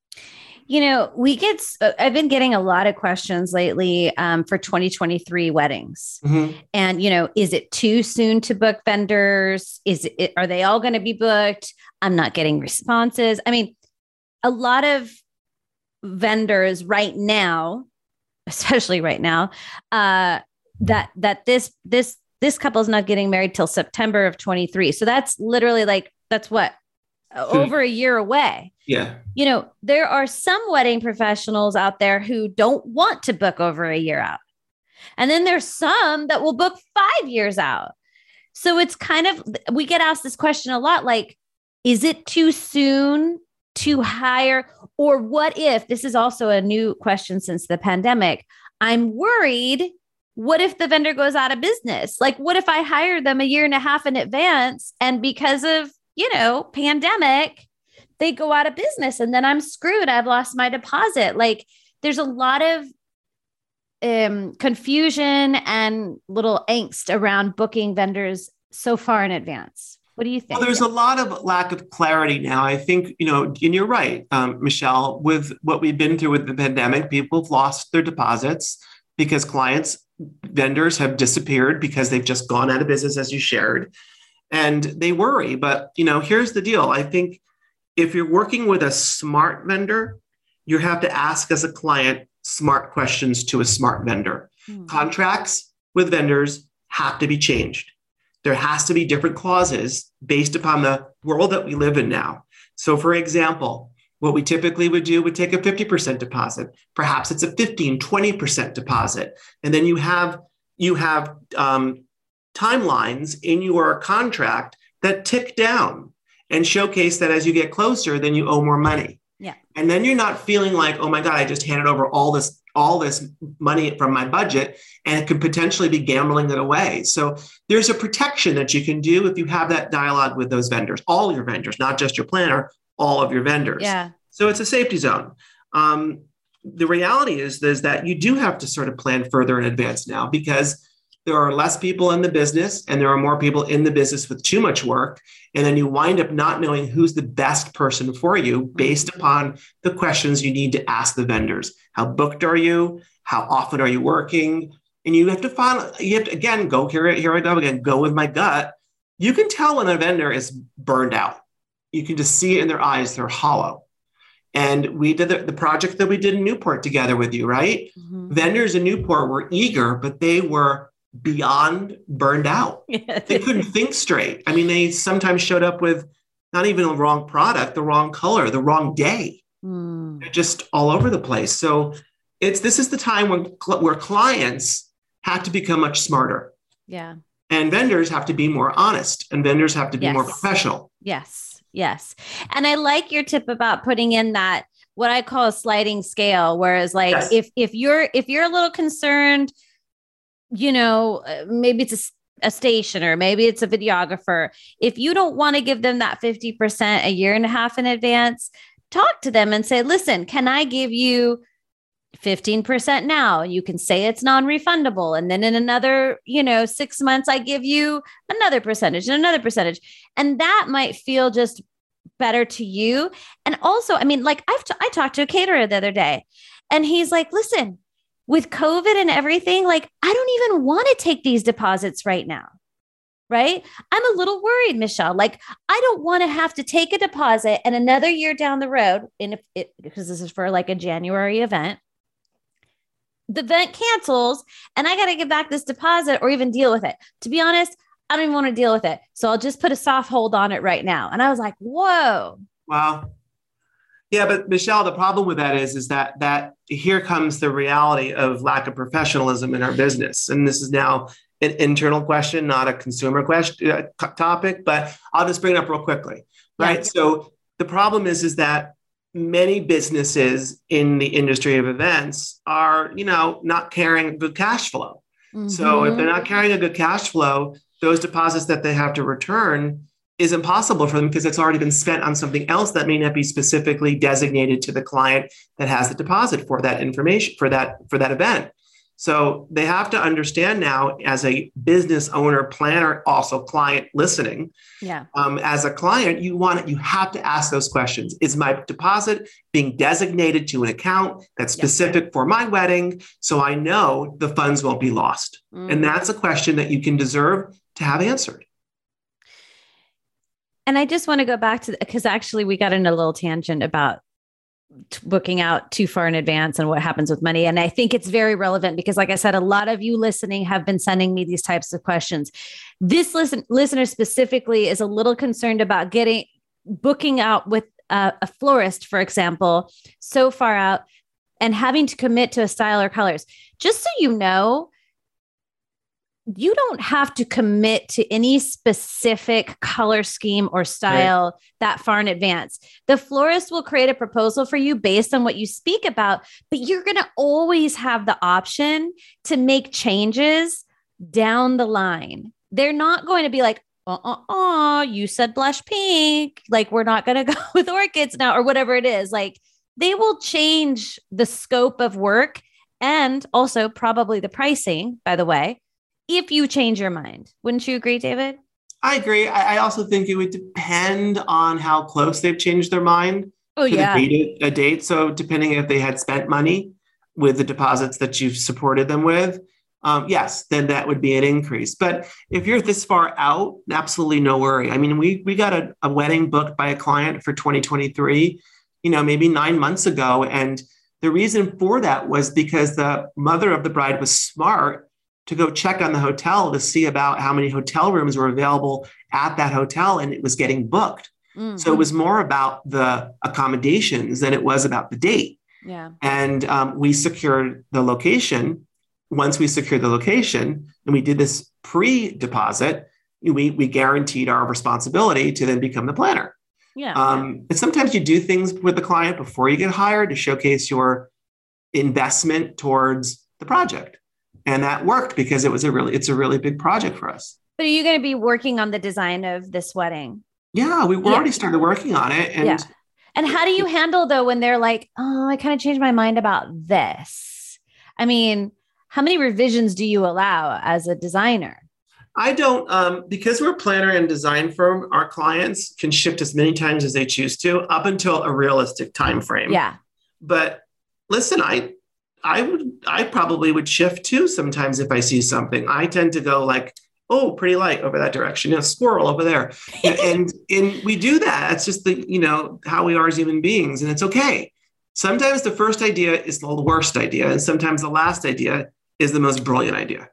You know, we get, I've been getting a lot of questions lately um, for twenty twenty-three weddings. Mm-hmm. And, you know, is it too soon to book vendors? Is it, are they all going to be booked? I'm not getting responses. I mean, a lot of vendors right now, especially right now, uh, that, that this, this, this couple is not getting married till September of twenty-three. So that's literally like, that's what, over a year away. Yeah. You know, there are some wedding professionals out there who don't want to book over a year out. And then there's some that will book five years out. So it's kind of, we get asked this question a lot, like, is it too soon to hire? Or what if, this is also a new question since the pandemic, I'm worried, what if the vendor goes out of business? Like, what if I hire them a year and a half in advance and because of, you know, pandemic, they go out of business and then I'm screwed. I've lost my deposit. Like, there's a lot of um, confusion and little angst around booking vendors so far in advance. What do you think? Well, there's a lot of lack of clarity now. I think, you know, and you're right, um, Michelle, with what we've been through with the pandemic, people have lost their deposits because clients, vendors have disappeared because they've just gone out of business, as you shared, and they worry. But, you know, here's the deal. I think if you're working with a smart vendor, you have to ask as a client smart questions to a smart vendor. Mm-hmm. Contracts with vendors have to be changed. There has to be different clauses based upon the world that we live in now. So for example, what we typically would do would take a fifty percent deposit. Perhaps it's a fifteen, twenty percent deposit. And then you have, you have um, timelines in your contract that tick down and showcase that as you get closer, then you owe more money. Yeah. And then you're not feeling like, oh my God, I just handed over all this, all this money from my budget and it could potentially be gambling it away. So there's a protection that you can do if you have that dialogue with those vendors, all your vendors, not just your planner, all of your vendors. Yeah. So it's a safety zone. Um, the reality is, is that you do have to sort of plan further in advance now, because there are less people in the business and there are more people in the business with too much work. And then you wind up not knowing who's the best person for you based upon the questions you need to ask the vendors. How booked are you? How often are you working? And you have to find, you have to, again, go here, here I go again, go with my gut. You can tell when a vendor is burned out. You can just see it in their eyes, they're hollow. And we did the, the project that we did in Newport together with you, right? Mm-hmm. Vendors in Newport were eager, but they were beyond burned out. Yeah. They couldn't think straight. I mean, they sometimes showed up with not even the wrong product, the wrong color, the wrong day. Mm. They're just all over the place. So it's this is the time when where clients have to become much smarter. Yeah. And vendors have to be more honest, and vendors have to be Yes. more professional. Yes. Yes. And I like your tip about putting in that, what I call a sliding scale. Whereas like, Yes. if, if you're, if you're a little concerned, you know, uh, maybe it's a, a stationer, maybe it's a videographer. If you don't want to give them that fifty percent a year and a half in advance, talk to them and say, listen, can I give you fifteen percent now? You can say it's non-refundable. And then in another, you know, six months, I give you another percentage and another percentage. And that might feel just better to you. And also, I mean, like I've, t- I talked to a caterer the other day and he's like, listen, with COVID and everything, like, I don't even want to take these deposits right now. Right. I'm a little worried, Michelle. Like, I don't want to have to take a deposit and another year down the road, and if it, because this is for like a January event, the event cancels and I got to give back this deposit or even deal with it. To be honest, I don't even want to deal with it. So I'll just put a soft hold on it right now. And I was like, whoa. Wow. Yeah, but Michelle, the problem with that is, is that that here comes the reality of lack of professionalism in our business. And this is now an internal question, not a consumer question uh, topic, but I'll just bring it up real quickly, right? Yeah. So the problem is, is that many businesses in the industry of events are, you know, not carrying good cash flow. Mm-hmm. So if they're not carrying a good cash flow, those deposits that they have to return is impossible for them because it's already been spent on something else that may not be specifically designated to the client that has the deposit for that information, for that, for that event. So they have to understand now, as a business owner, planner, also client listening. Yeah. Um, as a client, you want it, you have to ask those questions. Is my deposit being designated to an account that's specific yeah. for my wedding? So I know the funds won't be lost. Mm. And that's a question that you can deserve to have answered. And I just want to go back to, because actually we got in a little tangent about t- booking out too far in advance and what happens with money. And I think it's very relevant because, like I said, a lot of you listening have been sending me these types of questions. This listen, listener specifically is a little concerned about getting booking out with a, a florist, for example, so far out and having to commit to a style or colors. Just so you know, you don't have to commit to any specific color scheme or style right. that far in advance. The florist will create a proposal for you based on what you speak about, but you're going to always have the option to make changes down the line. They're not going to be like, uh, uh, uh, you said blush pink. Like, we're not going to go with orchids now or whatever it is. Like, they will change the scope of work and also probably the pricing, by the way, if you change your mind. Wouldn't you agree, David? I agree. I, I also think it would depend on how close they've changed their mind oh, to yeah. the date, a date. So depending if they had spent money with the deposits that you've supported them with, um, yes, then that would be an increase. But if you're this far out, absolutely no worry. I mean, we we got a, a wedding booked by a client for twenty twenty-three, you know, maybe nine months ago. And the reason for that was because the mother of the bride was smart to go check on the hotel to see about how many hotel rooms were available at that hotel, and it was getting booked. Mm-hmm. So it was more about the accommodations than it was about the date. Yeah. And um, we secured the location. Once we secured the location and we did this pre-deposit, we, we guaranteed our responsibility to then become the planner. Yeah. Um, and sometimes you do things with the client before you get hired to showcase your investment towards the project. And that worked because it was a really, it's a really big project for us. But are you going to be working on the design of this wedding? Yeah, we we yeah. already started working on it. And yeah. And how do you handle though, when they're like, oh, I kind of changed my mind about this? I mean, how many revisions do you allow as a designer? I don't, um, because we're a planner and design firm, our clients can shift as many times as they choose to up until a realistic time frame. Yeah. But listen, I, I would, I probably would shift too sometimes if I see something. I tend to go like, oh, pretty light over that direction, a squirrel over there. and, and we do that. That's just the, you know, how we are as human beings, and it's okay. Sometimes the first idea is the worst idea. And sometimes the last idea is the most brilliant idea.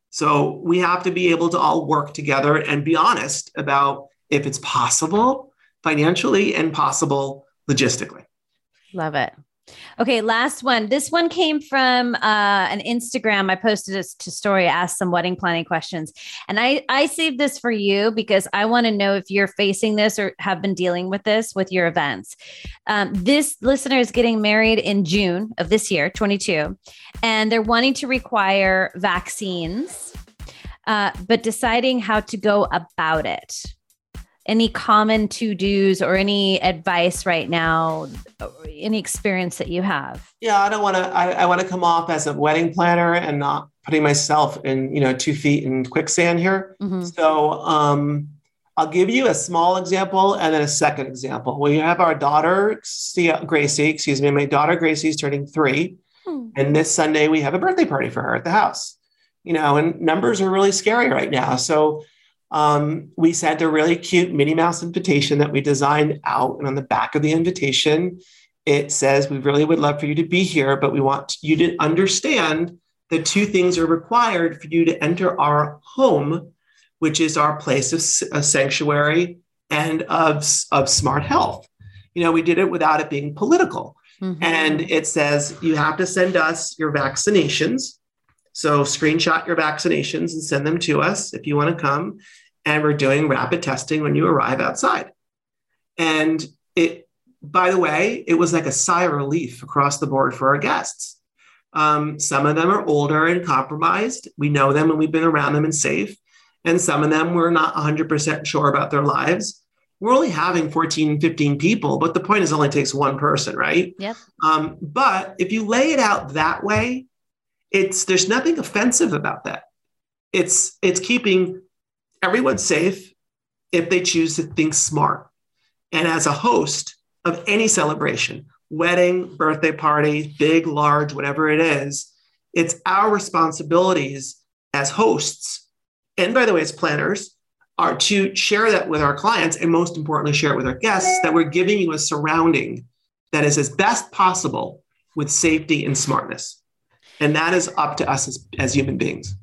So we have to be able to all work together and be honest about if it's possible financially and possible logistically. Love it. Okay, last one. This one came from uh, an Instagram. I posted this to story, asked some wedding planning questions. And I, I saved this for you because I want to know if you're facing this or have been dealing with this with your events. Um, this listener is getting married in June of this year, twenty-two, and they're wanting to require vaccines, uh, but deciding how to go about it. Any common to-dos or any advice right now, any experience that you have? Yeah, I don't want to, I, I want to come off as a wedding planner and not putting myself in, you know, two feet in quicksand here. Mm-hmm. So um, I'll give you a small example and then a second example. We have our daughter, Gracie, excuse me, my daughter Gracie is turning three. Hmm. And this Sunday we have a birthday party for her at the house, you know, and numbers are really scary right now. So Um, we sent a really cute Minnie Mouse invitation that we designed out. And on the back of the invitation, it says, we really would love for you to be here, but we want you to understand that two things are required for you to enter our home, which is our place of a sanctuary and of, of smart health. You know, we did it without it being political. Mm-hmm. And it says, you have to send us your vaccinations. So screenshot your vaccinations and send them to us if you want to come. And we're doing rapid testing when you arrive outside. And it, by the way, it was like a sigh of relief across the board for our guests. Um, some of them are older and compromised. We know them and we've been around them and safe. And some of them we're not one hundred percent sure about their lives. We're only having fourteen, fifteen people, but the point is it only takes one person, right? Yep. Um, but if you lay it out that way, It's there's nothing offensive about that. It's it's keeping everyone safe if they choose to think smart. And as a host of any celebration, wedding, birthday party, big, large, whatever it is, it's our responsibilities as hosts, and by the way, as planners, are to share that with our clients and most importantly, share it with our guests that we're giving you a surrounding that is as best possible with safety and smartness. And that is up to us as, as human beings.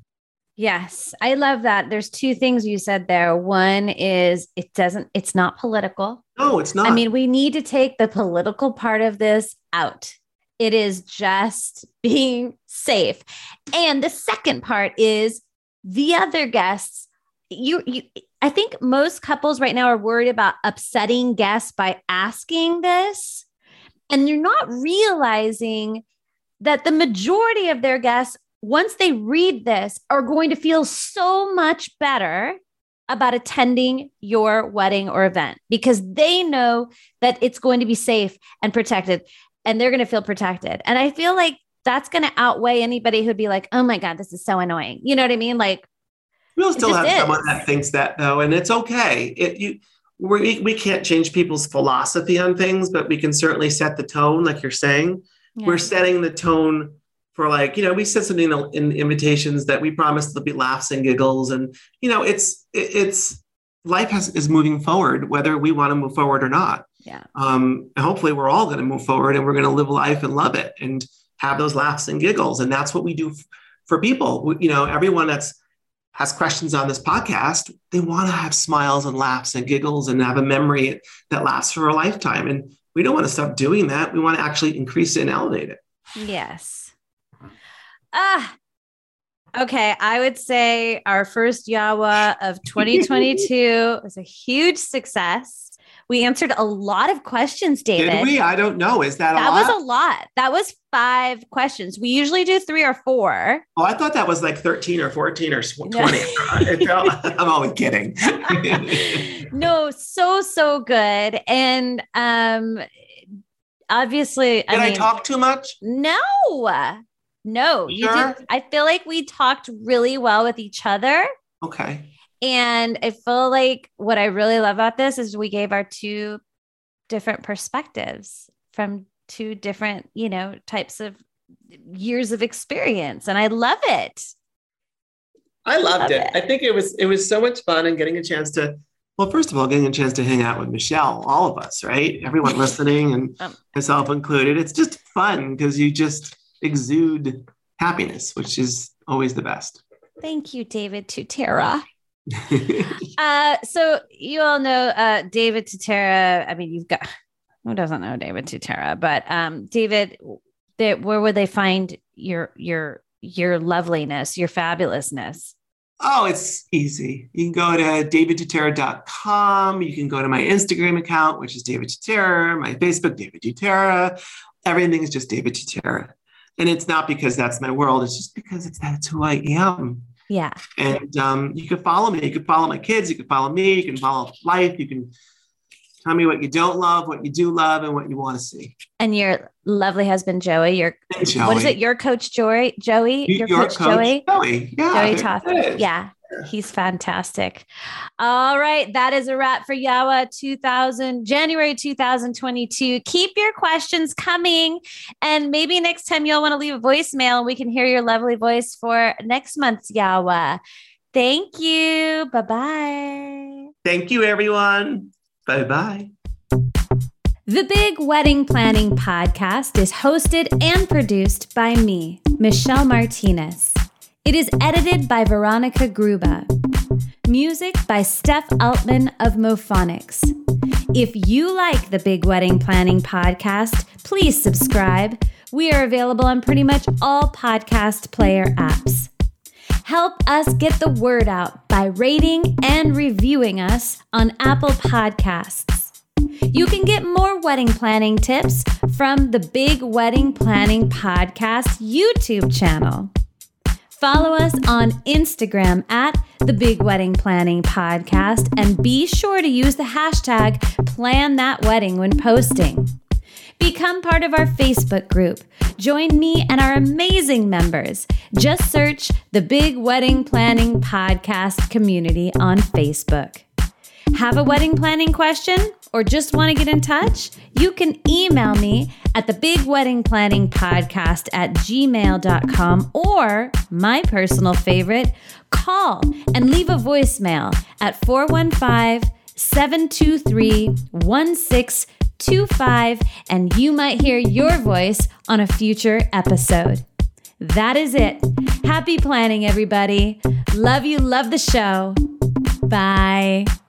Yes, I love that. There's two things you said there. One is it doesn't, it's not political. No, it's not. I mean, we need to take the political part of this out. It is just being safe. And the second part is the other guests. You, you, I think most couples right now are worried about upsetting guests by asking this. And you're not realizing that the majority of their guests, once they read this, are going to feel so much better about attending your wedding or event because they know that it's going to be safe and protected and they're going to feel protected. And I feel like that's going to outweigh anybody who'd be like, oh my God, this is so annoying. You know what I mean? Like, we'll still have is. someone that thinks that though, and it's okay. It, you, we, we can't change people's philosophy on things, but we can certainly set the tone, like you're saying. Yeah. We're setting the tone for like, you know, we said something in, in invitations that we promised there'll be laughs and giggles. And, you know, it's, it, it's life has, is moving forward, whether we want to move forward or not. Yeah. Um, and hopefully we're all going to move forward and we're going to live life and love it and have those laughs and giggles. And that's what we do f- for people. You know, everyone that's has questions on this podcast, they want to have smiles and laughs and giggles and have a memory that lasts for a lifetime. And we don't want to stop doing that. We want to actually increase it and elevate it. Yes. Ah, okay. I would say our first Yawa of twenty twenty-two was a huge success. We answered a lot of questions, David. Did we? I don't know. Is that a that lot? That was a lot. That was five questions. We usually do three or four. Oh, I thought that was like thirteen or fourteen or twenty. It felt, I'm only kidding. No, so, so good. And um, obviously, Did I, mean, I talk too much? No, no. You Sure? did. I feel like we talked really well with each other. Okay. And I feel like what I really love about this is we gave our two different perspectives from two different, you know, types of years of experience. And I love it. I loved love it. it. I think it was, it was so much fun and getting a chance to, well, first of all, getting a chance to hang out with Michelle, all of us, right? Everyone listening and um, myself included. It's just fun because you just exude happiness, which is always the best. Thank you, David Tutera. uh, so you all know uh, David Tutera. I mean, you've got who doesn't know David Tutera? But um, David, they, where would they find your your your loveliness, your fabulousness? Oh, it's easy. You can go to david tutera dot com. You can go to my Instagram account, which is David Tutera, my Facebook, David Tutera. Everything is just David Tutera. And it's not because that's my world. It's just because it's that's who I am. Yeah. And um, you can follow me. You can follow my kids. You can follow me. You can follow life. You can tell me what you don't love, what you do love, and what you want to see. And your lovely husband, Joey, your, Joey. What is it? Your coach, Joey, Joey, your, your coach, coach, Joey, Joey. Yeah, Joey Toth. Yeah. He's fantastic. All right. That is a wrap for Yawa two thousand, January two thousand twenty-two. Keep your questions coming. And maybe next time you'll want to leave a voicemail. We can hear your lovely voice for next month's Yawa. Thank you. Bye-bye. Thank you, everyone. Bye-bye. The Big Wedding Planning Podcast is hosted and produced by me, Michelle Martinez. It is edited by Veronica Gruba. Music by Steph Altman of Mophonics. If you like the Big Wedding Planning Podcast, please subscribe. We are available on pretty much all podcast player apps. Help us get the word out by rating and reviewing us on Apple Podcasts. You can get more wedding planning tips from the Big Wedding Planning Podcast YouTube channel. Follow us on Instagram at the Big Wedding Planning Podcast and be sure to use the hashtag Plan That Wedding when posting. Become part of our Facebook group. Join me and our amazing members. Just search the Big Wedding Planning Podcast community on Facebook. Have a wedding planning question or just want to get in touch? You can email me at the Big Wedding Planning Podcast at gmail dot com or my personal favorite, call and leave a voicemail at four one five, seven two three, one six two five and you might hear your voice on a future episode. That is it. Happy planning, everybody. Love you. Love the show. Bye.